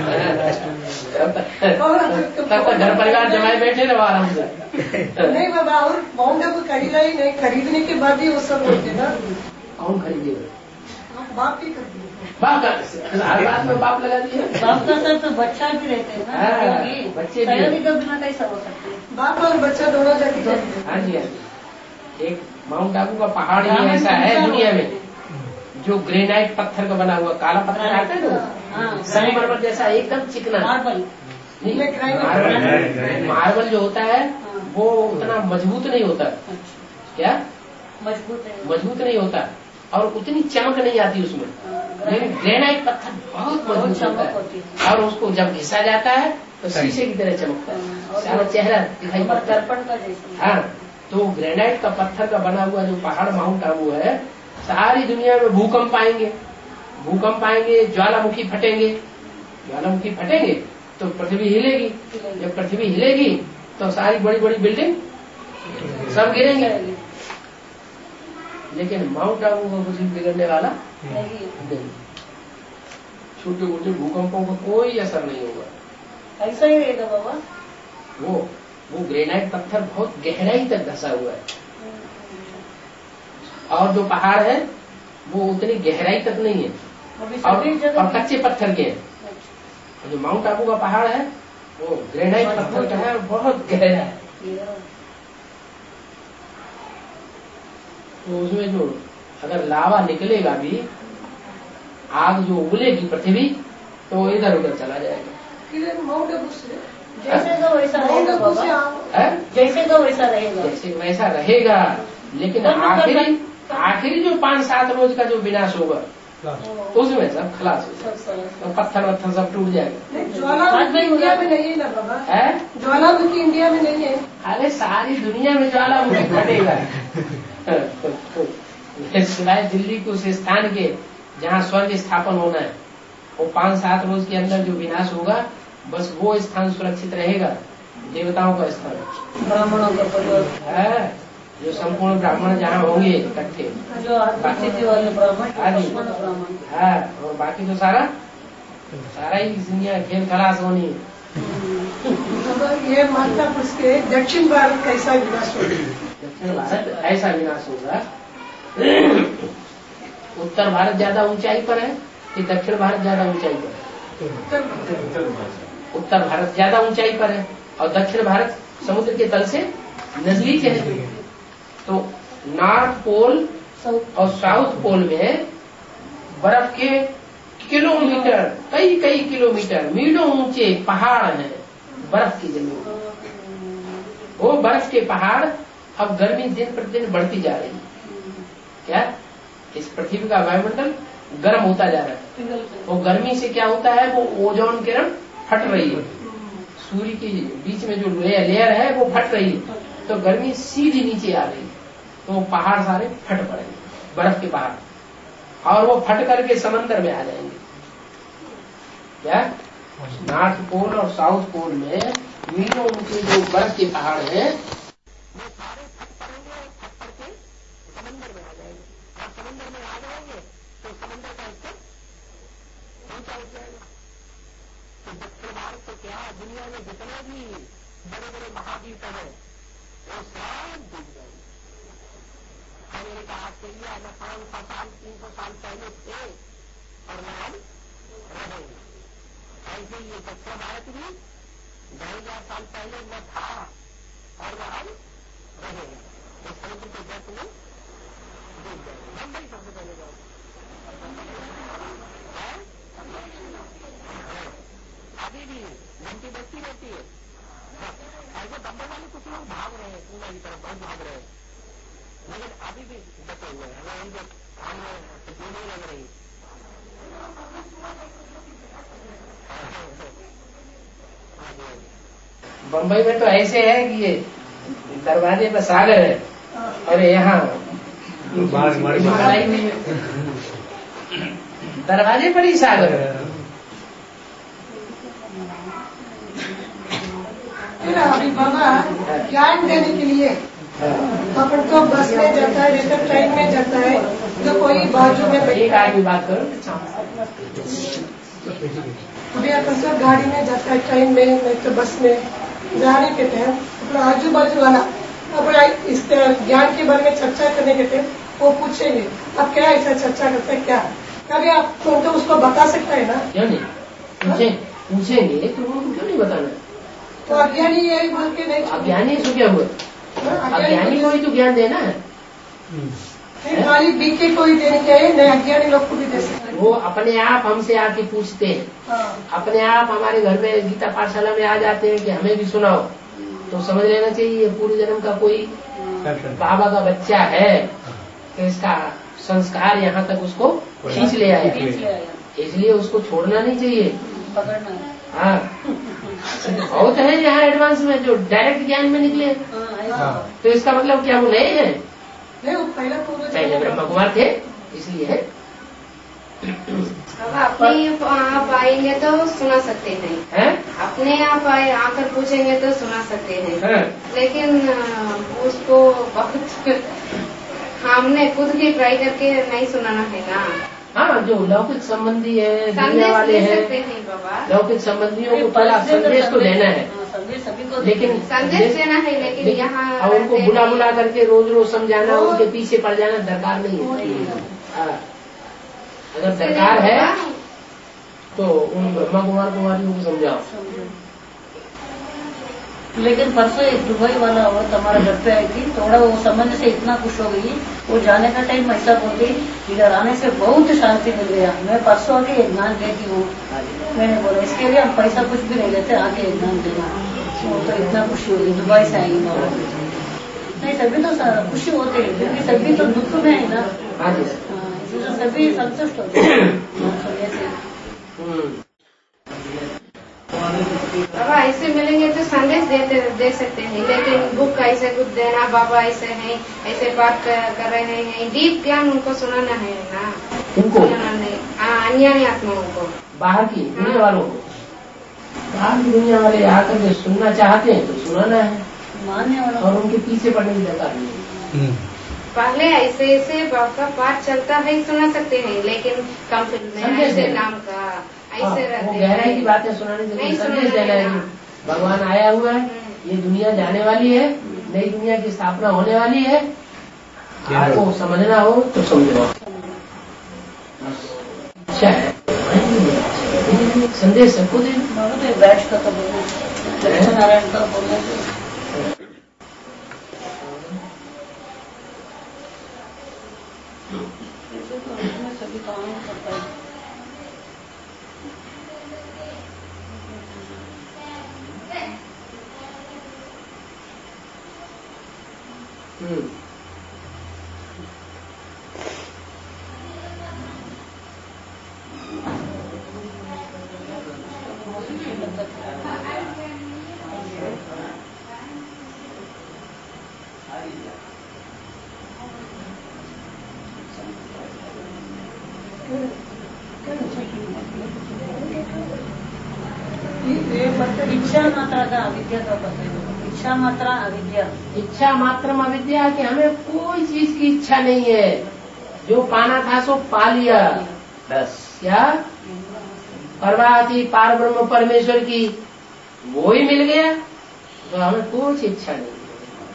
C: तब तक घर परिवार जमाए बैठे रहो आराम से।
A: नहीं बाबा, और माउंट आबू खरीदा ही नहीं, खरीदने के बाद ही वो सब होते ना।
C: कौन खरीदेगा?
A: बाप ही खरीदे।
C: बाप का हर बात में बाप लगा दिया।
B: बाप का सर तो बच्चा भी रहते हैं ना,
C: बच्चे
B: सहयोगी के बिना कैसा हो सकते हैं?
A: बाप और बच्चा दोनों जाके।
C: हाँ जी हाँ जी। एक माउंट आबू का पहाड़ ही ऐसा है दुनिया में जो ग्रेनाइट पत्थर का बना हुआ, काला पत्थर आता है ना, संगमरमर जैसा एकदम चिकना
B: मार्बल।
C: मार्बल मार्बल जो होता है वो उतना मजबूत नहीं होता। क्या
B: मजबूत है?
C: मजबूत नहीं होता और उतनी चमक नहीं आती उसमें, लेकिन ग्रेनाइट पत्थर बहुत मजबूत होता है और उसको जब घिसा जाता है तो शीशे की तरह चमकता है, सारा चेहरा दिखाई पड़ता है। हाँ, तो ग्रेनाइट का पत्थर का बना हुआ जो पहाड़ माउंट आबू है, सारी दुनिया में भूकंप आएंगे, भूकंप आएंगे, ज्वालामुखी फटेंगे, ज्वालामुखी फटेंगे तो पृथ्वी हिलेगी, जब पृथ्वी हिलेगी तो सारी बड़ी बड़ी बिल्डिंग सब गिरेंगे। लेकिन माउंट आबू को कुछ बिगड़ने वाला नहीं, छोटे मोटे भूकंपों का कोई असर नहीं होगा।
B: ऐसा ही रहेगा बाबा।
C: वो वो ग्रेनाइट पत्थर बहुत गहराई तक धसा हुआ है और जो पहाड़ है वो उतनी गहराई तक नहीं है और, और कच्चे पत्थर के हैं। जो माउंट आबू का पहाड़ है वो ग्रेनाइट पत्थर का है और बहुत गहरा है। तो उसमें जो अगर लावा निकलेगा भी, आग जो उगलेगी पृथ्वी, तो इधर उधर चला जाएगा।
A: माउंट आबू से
B: जैसे तो वैसा रहेगा बाबा, जैसे तो वैसा रहेगा,
C: जैसे वैसा रहेगा। लेकिन आखिरी आखिरी जो पांच सात रोज का जो विनाश होगा उसमें सब खलास हो जाएगा, तो पत्थर वत्थर सब टूट जाएगा।
A: ज्वालामुखी इंडिया में नहीं है ना बाबा? है ज्वालामुखी इंडिया में नहीं है।
C: अरे सारी दुनिया में ज्वालामुखी फटेगा। सिवाय दिल्ली के उस स्थान के जहाँ स्वर्ग स्थापन होना है, वो पांच सात रोज के अंदर जो विनाश होगा, बस वो स्थान सुरक्षित रहेगा, देवताओं का स्थान,
B: ब्राह्मणों का परिवार
C: है, जो संपूर्ण ब्राह्मण जहाँ होंगे इकट्ठे,
B: जो अतिथि वाले ब्राह्मण,
C: हाँ, और बाकी तो सारा सारा ही दुनिया खेल खलास होनी है।
A: ये माता पुरुष के दक्षिण भारत कैसा विनाश होगा?
C: दक्षिण भारत ऐसा विनाश होगा। उत्तर भारत ज्यादा ऊंचाई पर है कि दक्षिण भारत ज्यादा ऊंचाई पर है? उत्तर भारत ज्यादा ऊंचाई पर है और दक्षिण भारत समुद्र के तल से नजदीक है। तो नॉर्थ पोल और साउथ पोल में बर्फ के किलोमीटर, कई कई किलोमीटर, मीलों ऊंचे पहाड़ हैं, बर्फ की जमीन। वो बर्फ के पहाड़ अब गर्मी दिन प्रतिदिन बढ़ती जा रही है। क्या इस पृथ्वी का वायुमंडल गर्म होता जा रहा है, वो गर्मी से क्या होता है, वो ओजोन किरण फट रही है, सूर्य के बीच में जो लेयर है वो फट रही है, तो गर्मी सीधी नीचे आ रही है, तो पहाड़ सारे फट पड़ेंगे, बर्फ के पहाड़, और वो फट करके समंदर में आ जाएंगे। क्या नॉर्थ पोल और साउथ पोल में मीलों ऊंचे जो बर्फ के पहाड़ हैं वो सारे फट पड़ेंगे और फट करके समंदर में आ जाएंगे, और समंदर में आ जाएंगे तो समंदर का स्तर ऊंचा उठ जाएगा। तो दक्षिण भारत तो क्या, दुनिया में जितने भी बड़े बड़े महाद्वीप हैं वो सब डूब जाएंगे। अमेरिका, ऑस्ट्रेलिया न पांच सौ साल तीन सौ साल पहले थे और न अब रहेंगे। ऐसे ये दक्षिण भारत भी ढाई हजार साल पहले न था और न अब रहेगा। तो समुद्र के जट में डूब जाएंगे। बम्बई सबसे पहले जाओ, कुछ लोग भाग रहे हैं, पूजा की तरफ बहुत भाग रहे हैं, लेकिन अभी भी बचे हुए हैं, हमें उनके काम में नहीं लग रही। बम्बई में तो ऐसे है कि ये दरवाजे पर सागर है और यहाँ दरवाजे पर ही सागर है।
A: अभी बाबा ज्ञान देने के लिए अपन तो बस में जाता है, लेकर ट्रेन में जाता है, तो कोई बाजू में
C: एक आदमी बात करो।
A: अभी अपन तो गाड़ी में जाता है, ट्रेन में, नहीं तो बस में जाने के टाइम अपना आजू बाजू वाला अपना इस ज्ञान के बारे में चर्चा करने के टाइम वो पूछेंगे अब क्या ऐसा चर्चा करते हैं, क्या कभी आप तो उसको बता सकता है ना?
C: क्यों नहीं पूछे पूछेंगे तो वो क्यों नहीं बताना?
A: तो अज्ञानी यही बोल के नहीं,
C: अज्ञानी से क्या हुआ? अज्ञानी को ही तो ज्ञान देना है,
A: खाली बीके को ही देने के नए अज्ञानी लोग को भी दे सकते हैं।
C: वो अपने आप हमसे आके पूछते हैं, अपने आप हमारे घर में गीता पाठशाला में आ जाते हैं कि हमें भी सुनाओ, तो समझ लेना चाहिए पूर्व जन्म का कोई बाबा का बच्चा है कि इसका संस्कार यहाँ तक उसको खींच ले आया, इसलिए उसको छोड़ना नहीं चाहिए,
B: पकड़ना।
C: हाँ बहुत है यहाँ एडवांस में जो डायरेक्ट ज्ञान में निकले, तो इसका मतलब क्या वो नए हैं?
A: नहीं, वो पहले
C: पहले ब्रह्म कुमार थे, इसलिए है।
E: अब अपने आप आएंगे तो सुना सकते हैं,
C: है?
E: अपने आप आए आकर पूछेंगे तो सुना सकते हैं,
C: है?
E: लेकिन उसको बहुत हमने खुद भी ट्राई करके नहीं सुनाना है ना।
C: हाँ, जो लौकिक संबंधी है, दुनिया
E: संदेश
C: वाले
E: दे
C: हैं,
E: सकते हैं बाबा,
C: लौकिक संबंधियों को पहला संदेश तो देना है, लेकिन
E: संदेश देना है, लेकिन यहाँ
C: और उनको बुला बुला करके रोज रोज समझाना, उनके पीछे पड़ जाना दरकार नहीं है। हाँ, अगर दरकार है तो उन ब्रह्मा कुमार कुमारियों को समझाओ।
B: लेकिन परसों एक दुबई वाला औरत हमारे घर पे आई थी, थोड़ा वो समझने से इतना खुश हो गई, वो जाने का टाइम ऐसा बोलती इधर आने से बहुत शांति मिल गया, मैं परसों आके ज्ञान देती हूँ। मैंने बोला इसके लिए हम पैसा कुछ भी नहीं लेते, आके ज्ञान देना। वो तो इतना खुशी होगी, दुबई से आई नहीं, सभी तो खुशी होते हैं क्योंकि सभी तो दुख में है ना, इसलिए सभी संतुष्ट होते हैं।
E: अब ऐसे मिलेंगे तो संदेश देते दे सकते हैं, लेकिन बुक ऐसे कुछ देना, बाबा ऐसे हैं, ऐसे बात कर, कर रहे हैं, डीप ज्ञान उनको सुनाना है ना,
C: उनको
E: सुनाना नहीं, अन्य आत्माओं को,
C: बाहर की दुनिया वालों को, बाहर की दुनिया वाले आकर के सुनना चाहते हैं तो सुनाना है,
B: मानने वालों
C: और उनके पीछे पड़ने की दरकार नहीं।
E: पहले ऐसे ऐसे बाप का पाठ चलता है सुना सकते हैं, लेकिन कम फिल्म में ऐसे नाम का ऐसे रहते हैं,
C: गहराई की बातें सुनाने से
E: नहीं
C: संदेश देना है कि भगवान आया हुआ है, ये दुनिया जाने वाली है, नई दुनिया की स्थापना होने वाली है, आपको समझना हो तो समझो। अच्छा है, संदेश सबको देना।
B: बैठ का तो बोलना, नारायण का बोलना, सभी काम करता है।
C: हम्म
B: इच्छा मात्रा का अविद्या का पता है, इच्छा मात्रा अविद्या,
C: इच्छा मात्र अविद्या कि हमें कोई चीज की इच्छा नहीं है, जो पाना था सो पा लिया, बस। क्या परवाह थी पार ब्रह्म परमेश्वर की, वो ही मिल गया, तो हमें कुछ इच्छा नहीं है।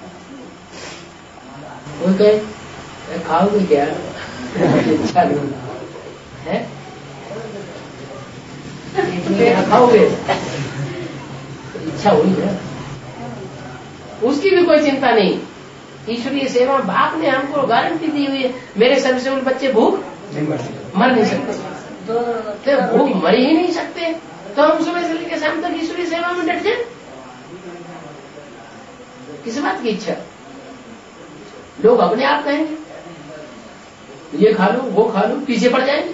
C: कोई कहे खाओगे क्या, इच्छा नहीं है, खाओगे, इच्छा हुई है, उसकी भी कोई चिंता नहीं। ईश्वरीय सेवा बाप ने हमको गारंटी दी हुई है, मेरे सर्वसेवक बच्चे भूख मर नहीं सकते, तो भूख मर ही नहीं सकते, तो हम सुबह से लेकर शाम तक ईश्वरीय सेवा में डट जाए। किस बात की इच्छा? लोग अपने आप कहेंगे ये खा लो वो खा लो, पीछे पड़ जाएंगे।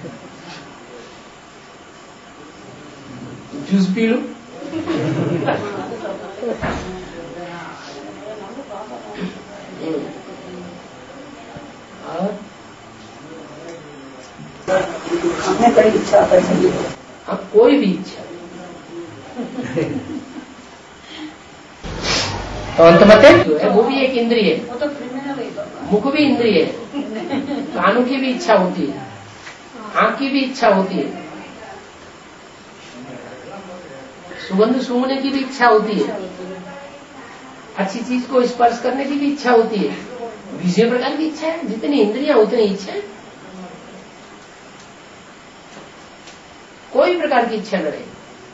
C: जूस पी लो। और
B: खाने का इच्छा चाहिए।
C: हाँ, कोई भी इच्छा। तो अंतमते जो है वो भी एक इंद्रिय है।
B: वो तो क्रिमिनल है।
C: मुख भी इंद्रिय है, कानों की भी इच्छा होती है, आंख की भी इच्छा होती है, सुगंध सूंघने की भी इच्छा होती है, अच्छी चीज को स्पर्श करने की भी इच्छा होती है। विषय प्रकार की इच्छा है, जितनी इंद्रियां उतनी इच्छा है। कोई प्रकार की इच्छा न रहे।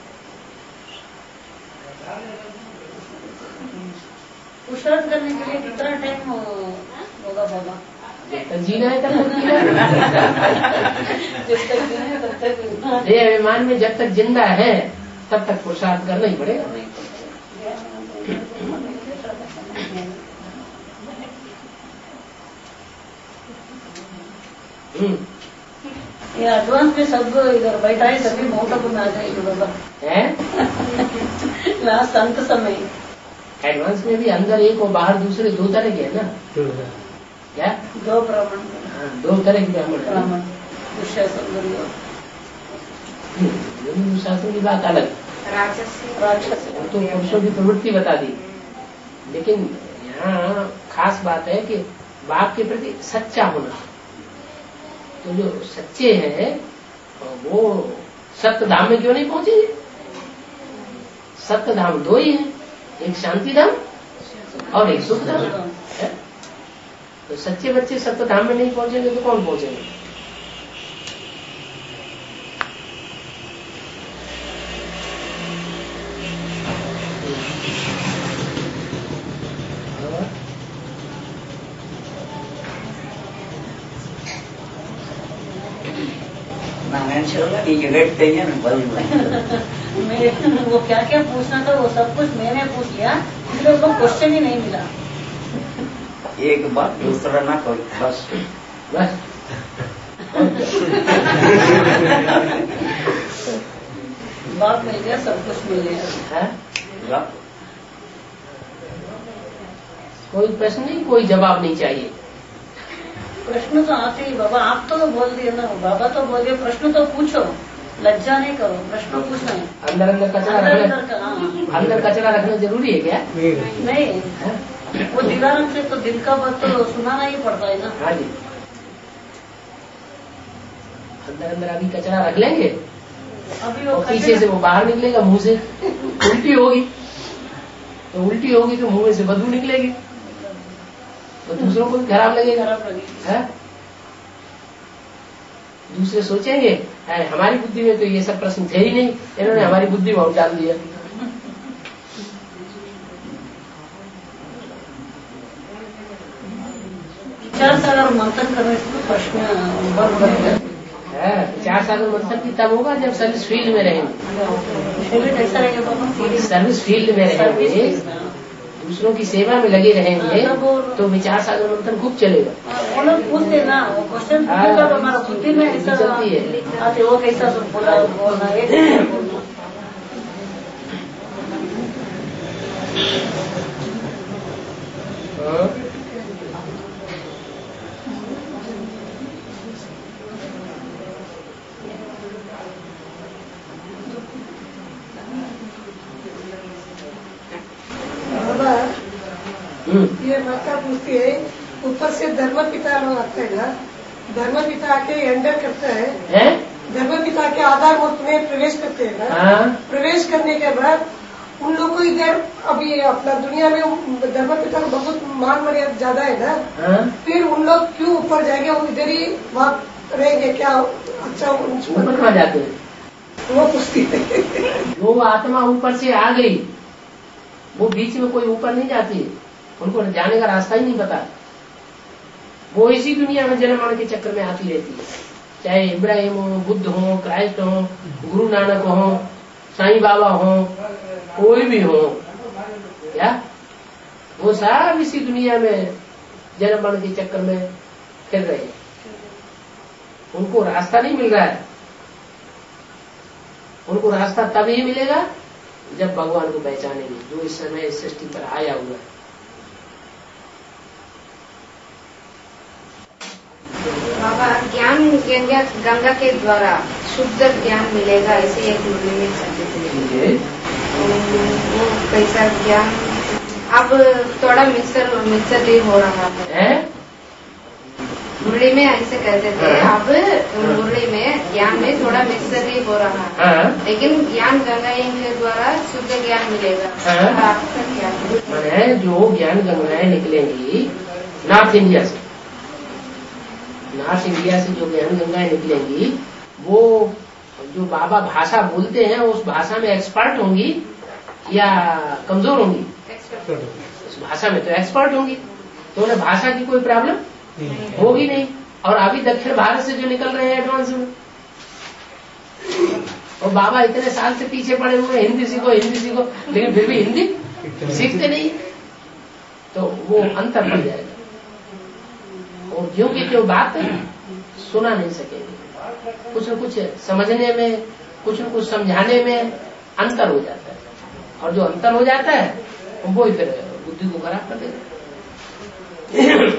B: पुरुषार्थ करने के लिए कितना टाइम होगा बाबा?
C: जब तक जीना है तब तक जीना
B: जब तक जीना है तब तक।
C: ये अभिमान में जब तक जिंदा है तब तक पुरुषार्थ करना ही पड़ेगा।
B: ये एडवांस में सब इधर बैठा है, सभी मोटप में आ जाएंगे बाबा
C: है।
B: लास्ट अंत समय
C: एडवांस में भी अंदर एक और बाहर दूसरे दो तरह के है ना। क्या?
B: दो ब्राह्मण,
C: दो तरह के ब्राह्मण।
B: ब्राह्मण दुशासन
C: दुशासन की बात अलग,
B: राक्षस
C: तो पुरुषों की प्रवृत्ति बता दी। लेकिन यहाँ खास बात है कि बाप के प्रति सच्चा होना। तो जो सच्चे हैं वो सत्य धाम में क्यों नहीं पहुंचेंगे? सत्य धाम दो ही है, एक शांति धाम और एक सुख धाम है। तो सच्चे बच्चे सत्य धाम में नहीं पहुंचेंगे तो कौन पहुंचेंगे?
B: मैं वो क्या क्या पूछना था वो सब कुछ मैंने पूछ लिया, इसलिए उसको क्वेश्चन ही नहीं मिला।
D: एक बात दूसरा ना कोई, बस
C: बस
B: बात मिल गया, सब कुछ मिल गया है?
C: कोई प्रश्न नहीं, कोई जवाब नहीं चाहिए।
B: प्रश्न तो आते ही बाबा, आप तो बोल दिए ना, बाबा तो बोल दिए प्रश्न तो पूछो, लज्जा नहीं करो, प्रश्न पूछना है।
C: अंदर अंदर कचरा रखना, अंदर कचरा रखना जरूरी है क्या?
B: नहीं, वो दिलारम से तो दिल का बात तो सुनाना ही पड़ता है ना।
C: हाँ जी, अंदर अंदर अभी कचरा रख लेंगे,
B: अभी वो
C: पीछे से वो बाहर निकलेगा, मुंह से उल्टी होगी, तो उल्टी होगी तो मुंह से बदबू निकलेगी, तो दूसरों को भी खराब लगेगा। है? दूसरे सोचेंगे है, हमारी बुद्धि में तो ये सब प्रश्न थे ही नहीं, इन्होंने हमारी बुद्धि में डाल दिया।
B: चार सागर मंथन करने से प्रश्न
C: है, चार सागर मंथन की तब होगा जब सर्विस फील्ड में रहेंगे।
B: कैसा रहेगा?
C: सर्विस फील्ड में रहेंगे, दूसरों की सेवा में लगे रहेंगे, तो विचार सागर मंथन खूब चलेगा।
B: वो लोग पूछते ना, वो क्वेश्चन पूछेगा तो हमारा बुद्धि में ऐसा
C: चलती है।
B: आते, वो कैसा बोला बोलना है।
A: ये माता पूछती है, ऊपर से धर्म पिता लोग आते हैं ना, धर्म पिता के एंटर करता है,
C: है?
A: धर्म पिता के आधार मूर्त में प्रवेश करते हैं ना।
C: हाँ?
A: प्रवेश करने के बाद उन लोग को इधर अभी अपना दुनिया में धर्म पिता को बहुत मान मर्यादा ज्यादा है ना।
C: हाँ?
A: फिर उन लोग क्यों ऊपर जाएंगे, वो इधर ही वहाँ रहेंगे क्या? अच्छा
C: ऊपर कहाँ जाते हैं?
A: वो पूछती है।
C: वो आत्मा ऊपर से आ गई, वो बीच में कोई ऊपर नहीं जाती, उनको जाने का रास्ता ही नहीं पता। वो इसी दुनिया में जन्म मरण के चक्कर में आती रहती है, चाहे इब्राहिम हो, बुद्ध हो, क्राइस्ट हो, गुरु नानक हो, साईं बाबा हो, कोई भी हो। क्या वो सब इसी दुनिया में जन्म मरण के चक्कर में फिर रहे हैं, उनको रास्ता नहीं मिल रहा है। उनको रास्ता तभी मिलेगा जब भगवान को पहचानेंगे, जो इस समय इस सृष्टि पर आया हुआ है।
E: बाबा, ज्ञान गंगा गंगा के द्वारा शुद्ध ज्ञान मिलेगा, ऐसे एक मुरली में चाहते थे। वो कैसा ज्ञान अब थोड़ा मिक्सर मिक्सर भी हो रहा है। मुरली में ऐसे कहते थे, अब मुरली में ज्ञान में थोड़ा मिक्सर भी हो रहा है, लेकिन ज्ञान गंगा के द्वारा शुद्ध ज्ञान मिलेगा। आपका क्या
C: है? जो ज्ञान गंगाएं निकलेंगी नॉर्थ इंडिया से, नॉर्थ इंडिया से जो ज्ञान गंगाएं निकलेंगी, वो जो बाबा भाषा बोलते हैं उस भाषा में एक्सपर्ट होंगी या कमजोर होंगी? उस भाषा में तो एक्सपर्ट होंगी, तो उन्हें भाषा की कोई प्रॉब्लम होगी नहीं। और अभी दक्षिण भारत से जो निकल रहे हैं एडवांस में, और बाबा इतने साल से पीछे पड़े हुए, हिंदी सीखो हिंदी सीखो, लेकिन फिर भी हिंदी सीखते नहीं, तो वो अंतर पड़ जाएगा। और जो की जो बात सुना नहीं सकेंगे, कुछ न कुछ समझने में, कुछ न कुछ समझाने में अंतर हो जाता है, और जो अंतर हो जाता है वो ही फिर बुद्धि को खराब कर देगा।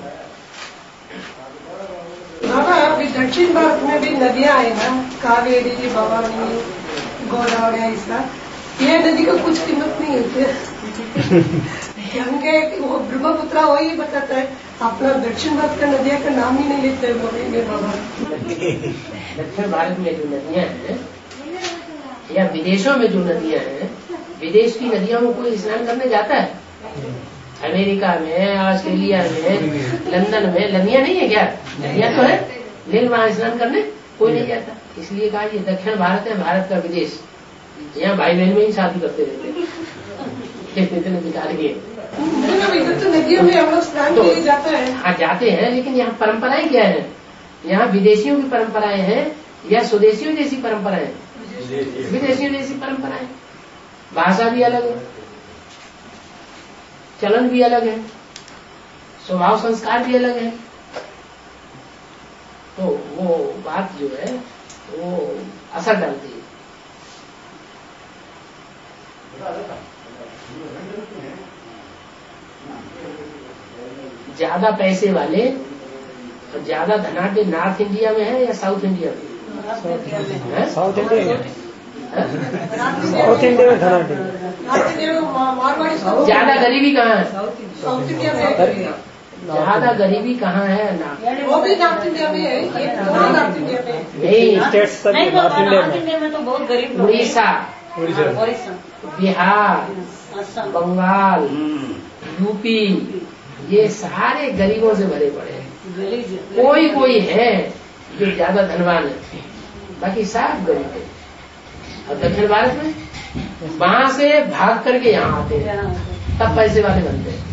A: बाबा, अभी दक्षिण भारत में भी नदियां है ना, कावेरी, भवानी, गोदावरी, ऐसा, ये नदी को कुछ कीमत नहीं होती। गंगे वो ब्रह्मपुत्र वही बताता है, अपना दक्षिण भारत का नदियां का नाम ही नहीं लेते बोलेंगे बाबा।
C: दक्षिण भारत में जो नदियां हैं या विदेशों में जो नदियां हैं, विदेश की नदियों में कोई स्नान करने जाता है? अमेरिका में, ऑस्ट्रेलिया में, लंदन में नदियां नहीं है क्या? नदियां तो है, लेकिन वहां स्नान करने कोई नहीं जाता। इसलिए कहा ये दक्षिण भारत है, भारत का विदेश। यहाँ भाई बहन में ही शादी करते रहते, इतने निकालिए।
A: तो नदियों में हम लोग स्नान के लिए जाते हैं।
C: हाँ जाते हैं, लेकिन यहाँ परंपराएं क्या है? यहाँ विदेशियों की परंपराएं हैं या स्वदेशियों जैसी परंपराएं? विदेशियों जैसी परंपराएं। भाषा भी अलग है, चलन भी अलग है, स्वभाव संस्कार भी अलग है। तो वो बात जो है वो असर डालती है। ज्यादा पैसे वाले और ज्यादा धनाढ्य नॉर्थ इंडिया में है या साउथ इंडिया में?
F: साउथ इंडिया में, साउथ इंडिया में धनाढ्य।
C: ज्यादा गरीबी कहाँ है?
A: साउथ इंडिया में।
C: ज्यादा गरीबी कहाँ है?
A: वो भी नॉर्थ इंडिया में है, नॉर्थ इंडिया में
C: नहीं,
F: स्टेट्स
B: नहीं,
F: नॉर्थ
B: नॉर्थ इंडिया में तो बहुत गरीब लोग हैं।
C: उड़ीसा,
B: उड़ीसा,
C: बिहार,
B: असम,
C: बंगाल, यूपी, ये सारे गरीबों से भरे पड़े हैं। कोई कोई है जो ज्यादा धनवान है, बाकी सब गरीब है। और दक्षिण भारत में वहां से भाग करके यहाँ आते हैं, तब पैसे वाले बनते हैं।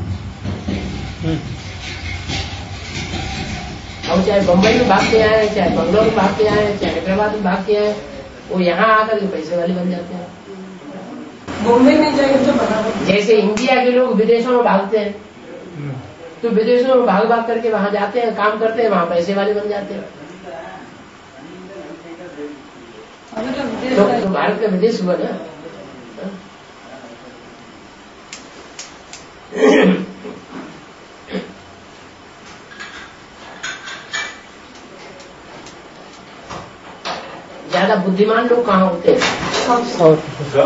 C: और चाहे बम्बई में भाग के आए, चाहे बंगलोर में भाग के आए, चाहे हैदराबाद में भाग के आए, वो यहाँ आकर के पैसे वाले बन जाते हैं।
A: बॉम्बे में जाएंगे तो बराबर। जैसे
C: इंडिया के लोग विदेशों में भागते हैं, तो विदेशों में भाग भाग करके वहां जाते हैं, काम करते हैं, वहां पैसे वाले बन जाते हैं। तो, तो भारत का विदेश हुआ ना। ज्यादा बुद्धिमान लोग कहाँ होते हैं?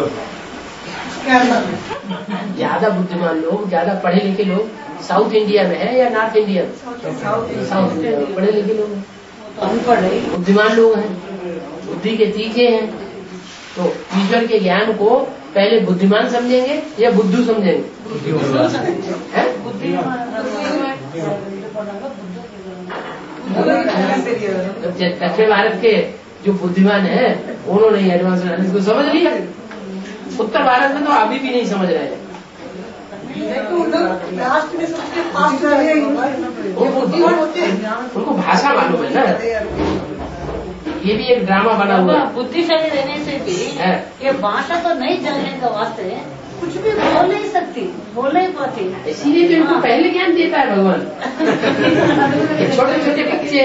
C: ज्यादा बुद्धिमान लोग, ज्यादा पढ़े लिखे लोग साउथ इंडिया में है या नॉर्थ इंडिया में? साउथ इंडिया में पढ़े लिखे लोग हैं, बुद्धिमान लोग हैं, बुद्धि के तीखे हैं। तो ईश्वर के ज्ञान को पहले बुद्धिमान समझेंगे या बुद्धू समझेंगे? दक्षिण भारत के जो बुद्धिमान है उन्होंने एडवांस एनालिसिस को समझ लिया। उत्तर भारत में तो अभी भी नहीं समझ रहे हैं। उनको भाषा मालूम है ना, ये भी एक ड्रामा बना हुआ है।
B: बुद्धिशाली रहने से भी ये भाषा तो नहीं जानने का वास्ते कुछ भी बोल नहीं सकती, बोल नहीं पाती।
C: इसीलिए तो इनको पहले ज्ञान देता है भगवान। छोटे छोटे बच्चे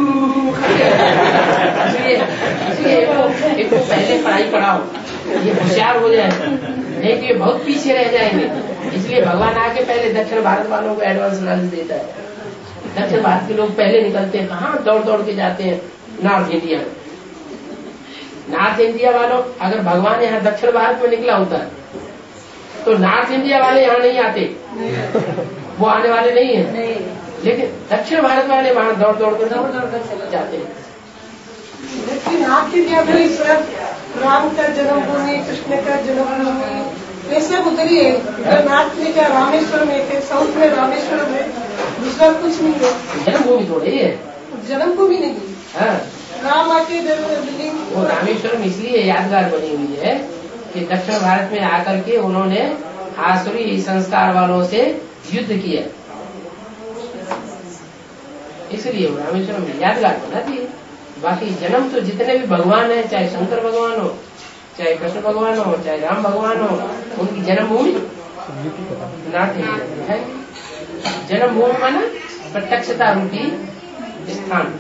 C: इनको पहले पढ़ाई पढ़ाओ, ये होशियार हो जाए, नहीं तो ये बहुत पीछे रह जाएंगे। इसलिए भगवान आके पहले दक्षिण भारत वालों को एडवांस नॉलेज देता है। दक्षिण भारत के लोग पहले निकलते हैं, कहाँ दौड़ दौड़ के जाते हैं नॉर्थ इंडिया में। नॉर्थ इंडिया वालों, अगर भगवान यहाँ दक्षिण भारत में निकला होता है तो नॉर्थ इंडिया वाले यहाँ नहीं आते, वो आने वाले नहीं है।
B: नहीं।
C: लेकिन दक्षिण भारत वाले वहाँ दौड़ दौड़ कर दौड़ दौड़ कर चले जाते हैं।
A: लेकिन नॉर्थ इंडिया में सब राम का जन्मभूमि, कृष्ण का जन्मभूमि, ये सब उधर ही है। इधर नॉर्थ में क्या रामेश्वरम है, साउथ में रामेश्वरम है, दूसरा कुछ नहीं है।
C: जन्मभूमि थोड़ी है,
A: जन्मभूमि नहीं है। राम आके बिल्डिंग,
C: वो रामेश्वरम इसलिए यादगार बनी हुई है कि दक्षिण भारत में आकर के उन्होंने आसुरी संस्कार वालों से युद्ध किया, इसलिए वो रामेश्वरम यादगार बना दिए। बाकी जन्म तो जितने भी भगवान है, चाहे शंकर भगवान हो, चाहे कृष्ण भगवान हो, चाहे राम भगवान हो, उनकी जन्मभूमि नॉर्थ इंडिया है। जन्मभूमि माना प्रत्यक्षता रूपी स्थान।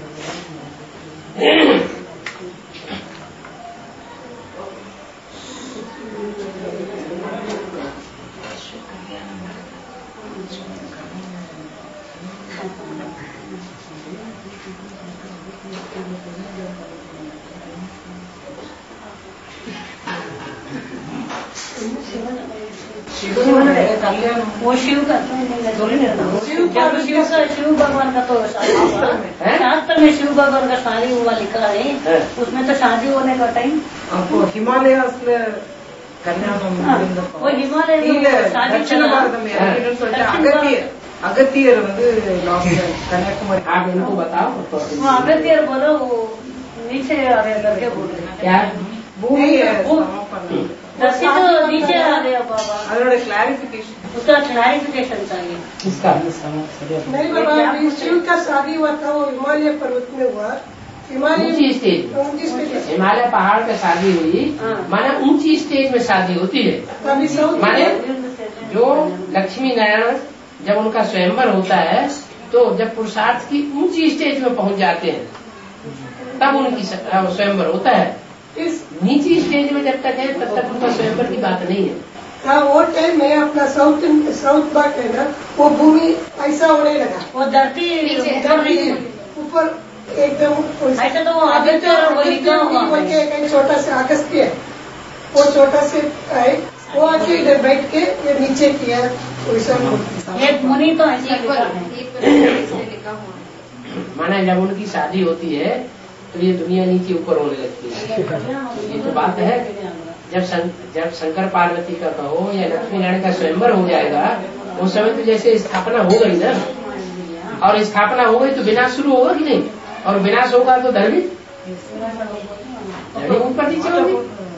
B: वो शिव का शिव का शिव भगवान का तो शास्त्र में शिव भगवान का शादी हुआ लिखा है, उसमें तो शादी होने का टाइम
G: हिमालय
B: वो हिमालय
G: दक्षिण भारत में अगत्य अगत्यर कन्याकुमारी।
C: आप इनको बताओ।
B: वो अगत्यर बोलो, वो नीचे आ रहे करके बोल रहे
C: क्या
G: भूमि
B: दसी तो नीचे आ गया बाबा,
G: அதோட क्लैरिफिकेशन,
B: उसका क्लैरिफिकेशन चाहिए।
C: इसका
A: नहीं बाबा, शिव का शादी हुआ था वो हिमालय पर्वत में हुआ। हिमालय
C: ऊंची स्टेज, हिमालय पहाड़ पे शादी हुई, माना ऊंची स्टेज में शादी होती है। माने जो लक्ष्मी नारायण जब उनका स्वयंवर होता है तो जब पुरुषार्थ की ऊंची स्टेज में पहुंच जाते हैं तब उनकी स्वयंवर होता है। इस नीची स्टेज में जब तक है तब तक उनका स्वयंवर की बात नहीं है।
A: हाँ, वो टाइम में अपना साउथ साउथ बाग है ना, वो भूमि ऐसा होने लगा,
B: वो धरती
A: ऊपर एकदम
B: ऐसा, तो वो आदित्य
A: एक छोटा सा अगस्त्य है, वो छोटा से आए, वो आके इधर बैठ के ये नीचे किया। वैसा
B: एक मुनि तो ऐसा लिखा हुआ।
C: माना जब उनकी शादी होती है तो ये दुनिया नीचे ऊपर होने लगती है। ये तो बात है। जब शं, जब शंकर पार्वती का कहो या लक्ष्मी नारायण का स्वयंवर हो जाएगा, उस समय तो जैसे स्थापना हो गई ना, और स्थापना हो गई तो विनाश शुरू होगा कि नहीं, और विनाश होगा तो धर्मी धर्मी ऊपर नीचे होगी।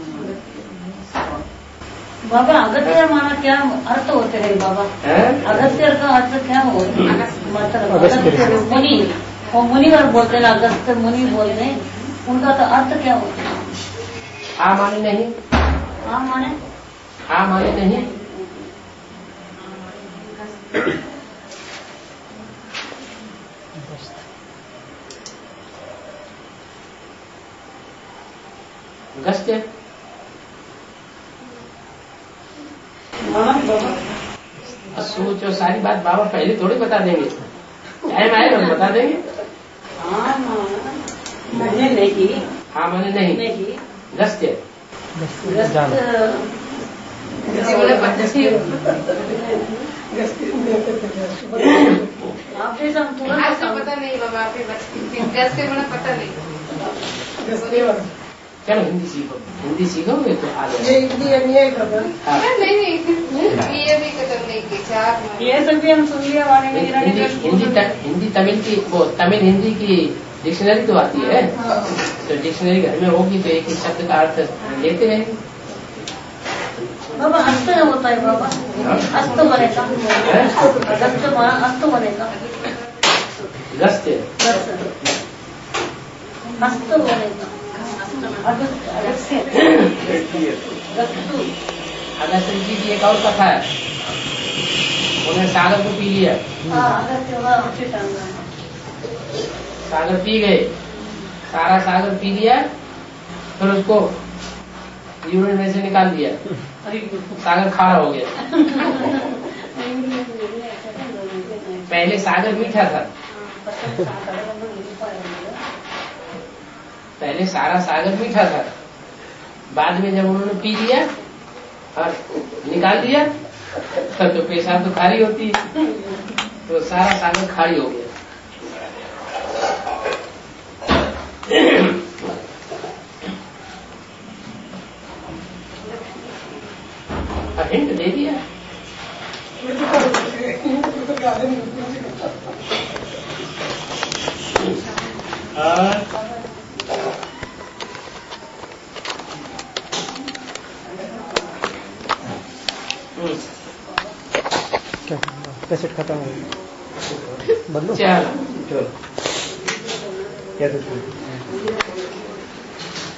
B: बाबा अगत्य माना क्या अर्थ होते रहे बाबा? अगत्य का अर्थ क्या हो? मतलब मुनि, वो मुनिवर बोलते हैं, अगस्त्य मुनि बोलते हैं, उनका तो अर्थ क्या होता है?
C: हाँ माने नहीं,
B: हाँ माने
C: हाँ माने नहीं। गस्त्य सोचो, सारी बात बाबा पहले थोड़ी बता देंगे, टाइम आएगा तो बता देंगे।
B: हाँ माने नहीं,
C: हाँ माने नहीं,
B: नहीं
C: गस्त्य
E: आपको पता नहीं बाबा, आप गस्त्य बना पता नहीं।
C: चलो हिंदी सीखो, हिंदी सीखोगे तो आ जाएगा।
A: ये हिंदी
E: नहीं नहीं, ये भी खत्म नहीं की चार,
B: ये सब भी हम सुन लिया वाले में।
C: हिंदी हिंदी हिंदी तमिल की, वो तमिल हिंदी की डिक्शनरी तो आती है, तो डिक्शनरी घर में होगी तो एक ही शब्द का अर्थ लेते रहेंगे।
B: बाबा अस्त होता है बाबा, अस्त बनेगा, अस्त अस्त बनेगा,
C: गस्त्य
B: अस्त बनेगा, अगस्त्य
C: अगस्त्य जी की एक और कथा है, उन्हें सागर को पी लिया, सागर पी गए, सारा सागर पी लिया, फिर उसको यूरिन में से निकाल दिया, सागर खारा हो गया। पहले सागर मीठा था, पहले सारा सागर मीठा था, बाद में जब उन्होंने पी लिया और निकाल दिया तब तो पेशाब तो खारी होती है, तो सारा सागर खारी हो गया। हिंट दे दिया।
F: क्या कैसेट खत्म हो गया, बदलो
C: चलो
F: चलो क्या